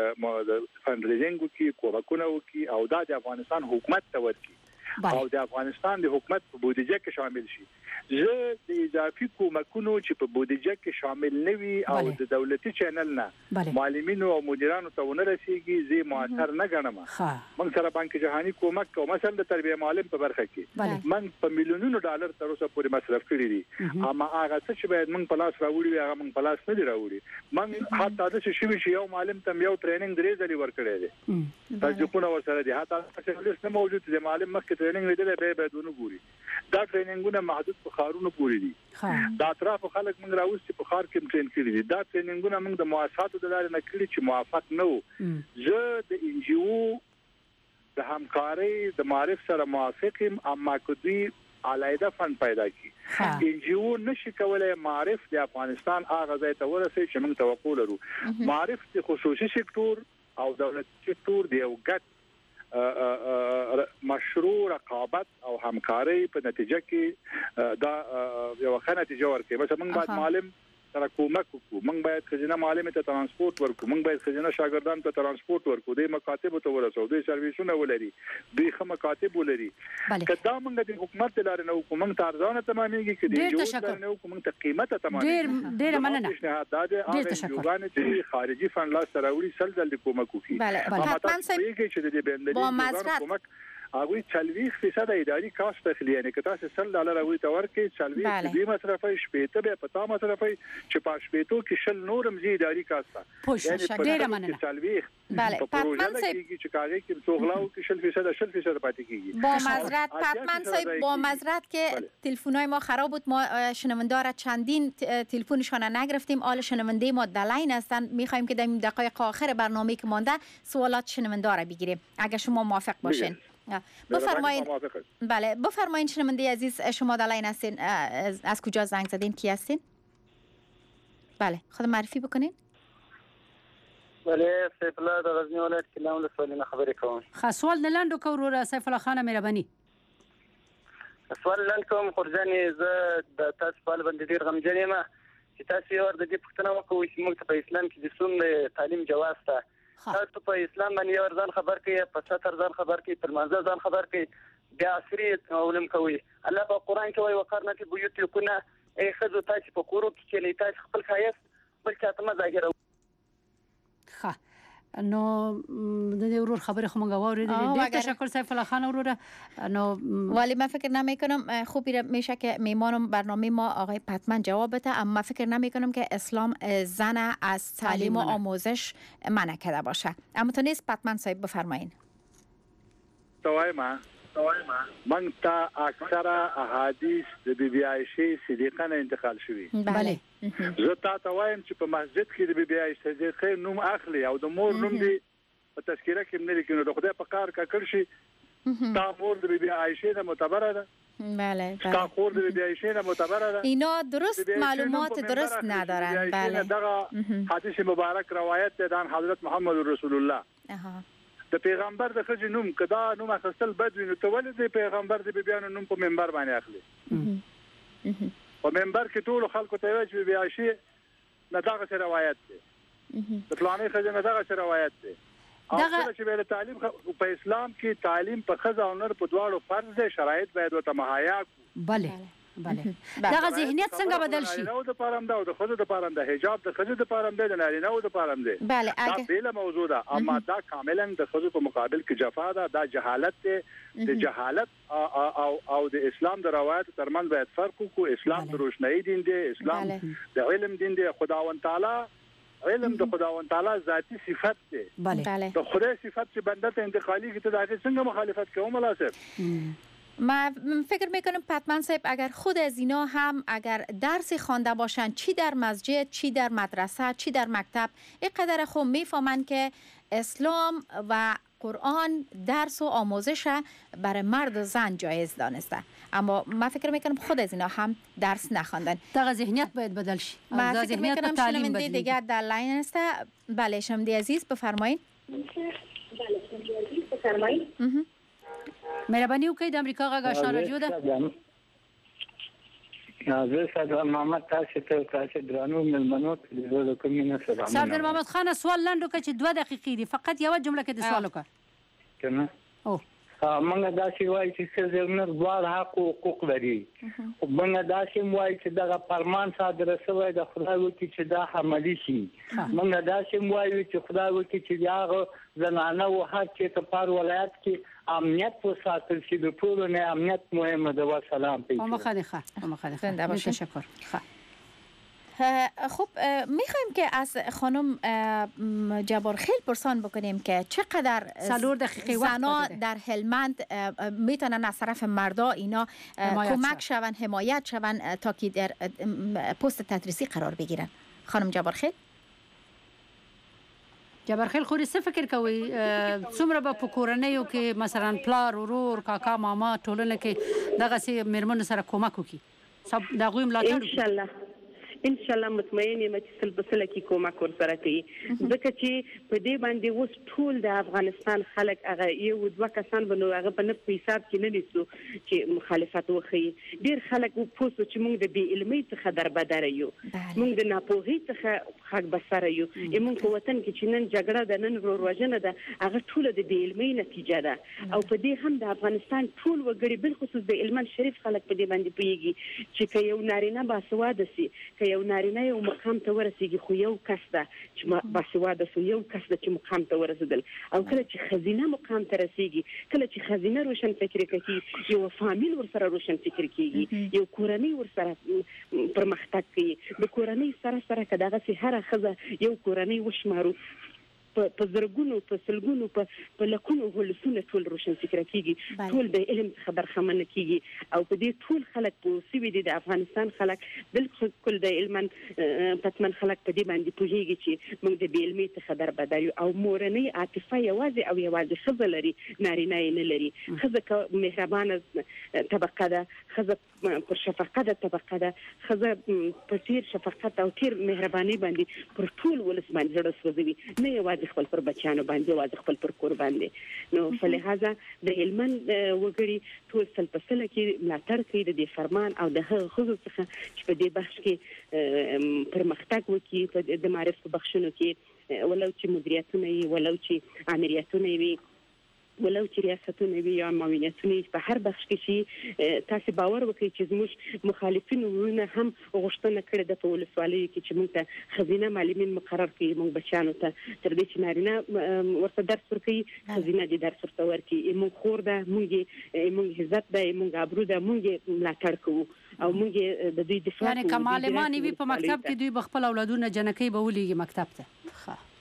کې فندریزینګ وکړي، کومکونه وکړي او دا د افغانستان حکومت ته ورکړي او د افغانستان د حکومت په بودیجه کې شامل شي. زه د اضافي کومکونو چې په بودیجه کې شامل نه وي او د دولتي چینل نه معلمینو او مدیرانو ته ونه رسیږي زه مؤثر نه ګڼم. موږ سره بانک جهانی کومک کوي، مثلا د تربیه معلم په برخه کې موږ په میلیونونو ډالر تر اوسه پورې مصرف کړی دي، اما هغه څه چې باید موږ په لاس راوړي هغه موږ په لاس نه دی راوړي. موږ حتی د شي شي یو معلم ته یو ټریننګ درې ځلې ورکړی دی، تجربه ورسره دي، حتی څه نه موجود دی معلم مخکې ټریننګ لیدل به بدونه ګوري. دا ټریننګونه محدود په خارونو پورې دي، دا اطراف خلک موږ راوستي په خار کې ټرین کړي دي. دا ټریننګونه موږ د مؤسساتو د لارې نه کړي چې موافق نه وو. زه د ان جی او د همکارۍ د معرف سره موافق یم، اما کدی علاوه فند پیدا کی ان جی او نشي کولای معرف د افغانستان هغه ځای ته ورسي چې موږ توقع لرو. معرف د خصوصي سکتور او دولتي سکتور دی یو ګډ مشروع رقابت او همکاري په نتیجه کې دا یو ښه نتیجه ورکړي. مثلا موږ باید معلم سره کومک وکړو، موږ باید خزینه معلم ته ترانسپورت ورکړو، موږ باید خزینه شاګردان ته ترانسپورت ورکړو، د مکاتب ته ورسو، د سرویسونه ولري، د خه مکاتب ولري. کدا موږ د حکومت لاره نه وکړو، موږ تارزانه تمامېږي کې دی یو نه وکړو، موږ ته قیمته تمامېږي. ډېر ډېر مننه. دا د هغه یوګان چې خارجي فند لاس سره وړي سل ځل د کومک وکړي. بله حتما صحیح چې د بندري کومک هغه چلويخ فیصد اداري کاست داخلي یعنی که تاسو سل ډالر هغه ته ورکړئ چلويخ دې مصرفي شپېته به پتا مصرفي چې په شپېتو کې شل نورم زی اداري کاست یعنی ډېر مننه. چلويخ بله پاتمن صاحب چې کاږي کې څوغلاو کې شل فیصد شل فیصد پاتې کیږي. با معذرت پاتمن صاحب، با معذرت که تلفن‌های ما خراب بود، ما شنونده را چندین تلفنشان نگرفتیم. آل شنونده ما دلاین هستن، می‌خوایم که در دقایق آخر برنامه که مانده سوالات شنونده را بگیریم اگر شما موافق باشین. بفرمایید. بله بفرمایید شنونده عزیز، شما در لاین هستین، از کجا زنگ زدین، کی هستین؟ بله خود معرفی بکنین. بله سیف الله د غزنی ولایت کې له سوالونه خبرې کوم. خاص سوال نه لاندو کورو سیف الله خان مهرباني. سوال لاند کوم خورځنی زه د تاسو په اړه باندې ډیر غمجن یم چې تاسو یو د دې پوښتنه وکړئ چې موږ په اسلام کې د سنت تعلیم جواز ته تاسو په اسلام باندې یو ځان خبر کې په ستر ځان خبر کې په منځ ځان خبر کې بیا اخري علم کوي. الله په قران کې وايي وقرنا فی بیوتکن ای خذو تاسو په کورو کې چې تاسو خپل خایف بل چاته مزاګر. ښه نو د دې ورور خبره خو موږ واورېدلې. ډېر تشکر سیف الله خان وروره. نو ولی من فکر نمی کنم خوبی میشه که میمانم برنامه ما آقای پتمن جواب بده، اما من فکر نمی کنم که اسلام زن از تعلیم و آموزش منع کرده باشه. اما تو نیست پتمن صاحب بفرمایید. توای ما من تا اکثر احادیث د بی بی عائشه صدیقه نه انتقال شوی. بله زه تا ته وایم چې په مسجد کې د بی بی عائشه صدیقه نوم اخلي او د مور نوم دی په تذکره کې نه لیکي، نو د خدای په کار کا کړ شي دا مور د بی بی عائشه د معتبره ده بله بله خورد بیایشین معتبره ده اینا درست معلومات درست ندارن. بله دغه حدیث مبارک روایت ده دان حضرت محمد رسول الله د پیغمبر د خځې نوم کدا نوم اخستل بد ویني ته ولې د پیغمبر د بیانو نوم په منبر باندې اخلي په منبر کې ټول خلکو ته وایي چې بیاشي نه دغه روایت ده د پلانې خځې نه دغه روایت ده او چې به تعلیم په اسلام کې تعلیم په خځه او نر په دواړو فرض دي شرایط باید وته مهیا بله بله دغه ذهنیت څنګه بدل شي نو د پارم دا د خځو د پارم د حجاب د خځو د پارم د نه نو د پارم دی بله دا بیل موضوع ده اما دا کاملا د خځو په مقابل کې جفا ده دا جهالت ده د جهالت او او د اسلام د روایت ترمن باید فرق وکړو اسلام د روشنايي دین دی اسلام د علم دین دی خداوند تعالی علم د خداوند تعالی ذاتی صفت دی بله د خدای صفت چې بنده ته انتقالی کې ته دا څنګه مخالفت کوي مناسب ما فکر میکنم پتمن صاحب اگر خود از اینا هم اگر درسی خوانده باشن چی در مسجد چی در مدرسه چی در مکتب اینقدر خوب میفهمن که اسلام و قرآن درس و آموزش برای مرد و زن جایز دانسته اما ما فکر میکنم خود از اینا هم درس نخواندن دغه ذهنیت باید بدل شي ما فکر میکنم شنونده دیگر در لاین است. بله شنونده عزیز بفرمایید. بله شنونده عزیز بفرمایید. مهرباني وکړئ د امریکا غږ آشنا رادیو ده. زه سردار محمد تاسو ته تاسو درانو ملمنو د کومینه سلام. سردار محمد خان سوال لاندو کې چې دوه دقیقې دي فقط یو جمله کې د سوال وکړه. کنه او موږ دا شی وایي چې څنګه دوه حق او حقوق لري. موږ دا شی وایي چې دغه فرمان صادر شوی د خدای وکي چې دا عملی شي. موږ دا شی وایي چې خدای وکي چې هغه زنانه او هر چې په پار ولایت کې امنیت وساتل شي د ټولو نه امنیت مهمه ده. و سلام پیش. مخالفه مخالفه تشکر. خب میخوایم که از خانم جبارخیل پرسان بکنیم که چقدر زنا در هلمند میتونن از طرف مردا اینا کمک شون حمایت شون تا که در پست تدریسی قرار بگیرن. خانم جبارخیل جبارخیل خوري څه فکر کوي څومره به په کورنیو کې مثلا پلار ورور کاکا ماما ټولنه کې دغه سي مرمن سره کومک وکي سب دغه ملاتړ ان شاء الله ان شاء الله مطمئن یم چې سلبسله کې کومک ورسره کوي ځکه چې په دې باندې اوس ټول د افغانستان خلک هغه یو دوه کسان بنو هغه په نه حساب کې نه نیسو چې مخالفت وکړي ډیر خلک پوسو چې موږ د بې علمۍ څخه دربدر یو موږ د ناپوهۍ څخه حق بسر یو موږ په وطن کې چې نن جګړه ده نن وروژنه ده هغه ټول د بې علمۍ نتیجه ده او په دې هم د افغانستان ټول وګړي بل خصوص د علم شریف خلک په دې باندې پیږي چې یو نارینه باسواده سي یو نارینه یو مقام ته ورسیږي خو یو کس ده چې باسواده سو یو کس ده چې مقام ته ورسېدل او کله چې خزینه مقام ته رسیږي کله چې خزینه روشن فکر کوي یو فامیل ورسره روشن فکر کوي یو کورنۍ ورسره پرمختګ کوي د کورنۍ سره سره کداغه سي هر خزه یو کورنۍ وشمارو په زرګونو په سلګونو په لکونو هلسونه ټول روشن فکر کیږي ټول د علم خبر خمن کیږي او په دې ټول خلک په سوي دي د افغانستان خلک بالکل د علم پتمن خلک په دې باندې پوهیږي چې موږ د علمي خبر بدایو او مورنۍ عاطفه یوازې او یوازې خزه لري نارینه نه لري خزه مهربانه طبقه ده خزه پر شفقت طبقه ده خزه په تیر شفقت او تیر مهرباني باندې پر ټول ولس باندې زړه سوځوي نه یوازې خپل پر بچانو باندې واځ خپل پر کور باندې نو فلهذا د علمن وګړي ټول سلپسله کې ملاتړ کوي د دې فرمان او د هغه خصوص څخه چې په دې بخش کې پرمختګ وکړي په د معرفت بخښونو کې ولو چې مدیریتونه وي ولو چې امریتونه وي ولو چې ریاستونه وي یا معاونتونه په هر بخش کې شي تاسو باور وکړئ چې زموږ مخالفین ورونه هم غوښتنه کړې ده په ولسوالۍ کې چې موږ ته خزینه معلمین مقرر کړي موږ بچانو ته تر دې چې نارینه ورته درس ورکړي خزینه دې درس ورته ورکړي موږ خور ده موږ موږ عزت ده موږ ابرو ده موږ ملاتړ کوو او موږ د دوی دفاع یعنی کمال مانی وی په مکتب کې دوی بخپل اولادونه جنکۍ به ولېږي مکتب ته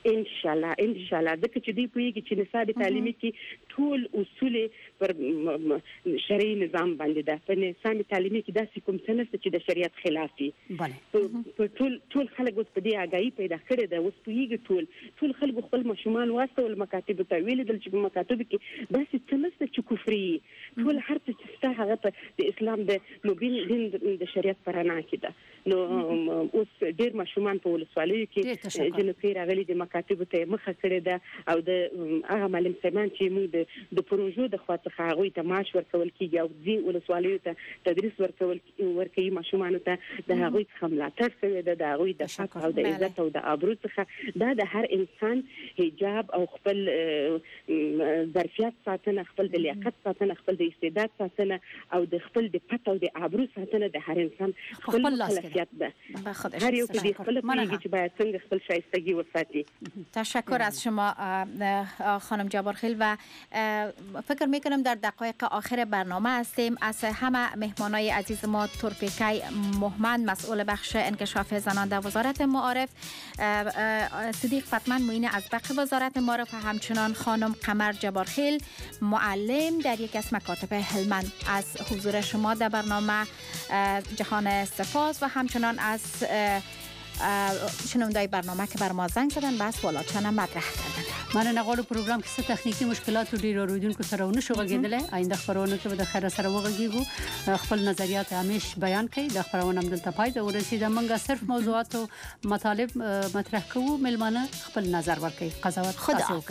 ان شاء الله ان شاء الله د کچې دی پویږي چې نصاب تعلیمي کې ټول اصول پر شرعي نظام باندې ده په نظام تعلیمي کې داسې کوم څه نشته چې د شریعت خلاف وي په ټول ټول خلک اوس په دې آگاهي پیدا کړې ده اوس پویږي ټول ټول خلک خپل ماشومان واستول مکاتب ته ویل دل چې په مکاتب کې داسې څه نشته چې کفري ټول هر څه چې ستا هغه د اسلام د مبین دین د شریعت پرانا کې ده نو اوس ډیر ماشومان په ولسوالیو کې جنکې راغلي د مکاتب ته مخه کړې ده او د هغه معلم سیمان چې موږ د پروژو د خوا څخه هغوی ته معاش ورکول کېږي او ځي ولسوالیو ته تدریس ورکول ورکوي ماشومانو ته د هغوی څخه ملاتړ کوي د هغوی د حق او د عزت او د آبرو څخه دا د هر انسان حجاب او خپل ظرفیت ساتنه خپل د لیاقت ساتنه خپل د استعداد ساتنه او د خپل د پت او د آبرو ساتنه د هر انسان خپل مکلفیت ده هر یو کې خپل پیږي چې باید څنګه خپل شایستگی وساتي. تشکر از شما خانم جبارخیل و فکر میکنم در دقایق آخر برنامه هستیم. از همه مهمانای عزیز ما تورپیکای مهمند مسئول بخش انکشاف زنان در وزارت معارف، صدیق فتمن معین از بخش وزارت معارف و همچنان خانم قمر جبارخیل معلم در یک از مکاتب هلمند از حضور شما در برنامه جهان سپاس و همچنان از شنوندای برنامه که بر ما زنگ زدن و سوالاتشان مطرح کردن. من نقال پروگرام که تکنیکی مشکلات و ډیر اوریدونکو سره ونه شو غږیدل آینده خبرونه کې به د خیر سره وغږیږو خپل نظریات همیش بیان کړئ. د خبرونه دلته پای ته ورسیده موږ صرف موضوعات او مطالب مطرح کوو ملمانه خپل نظر ورکړي قضاوت خدا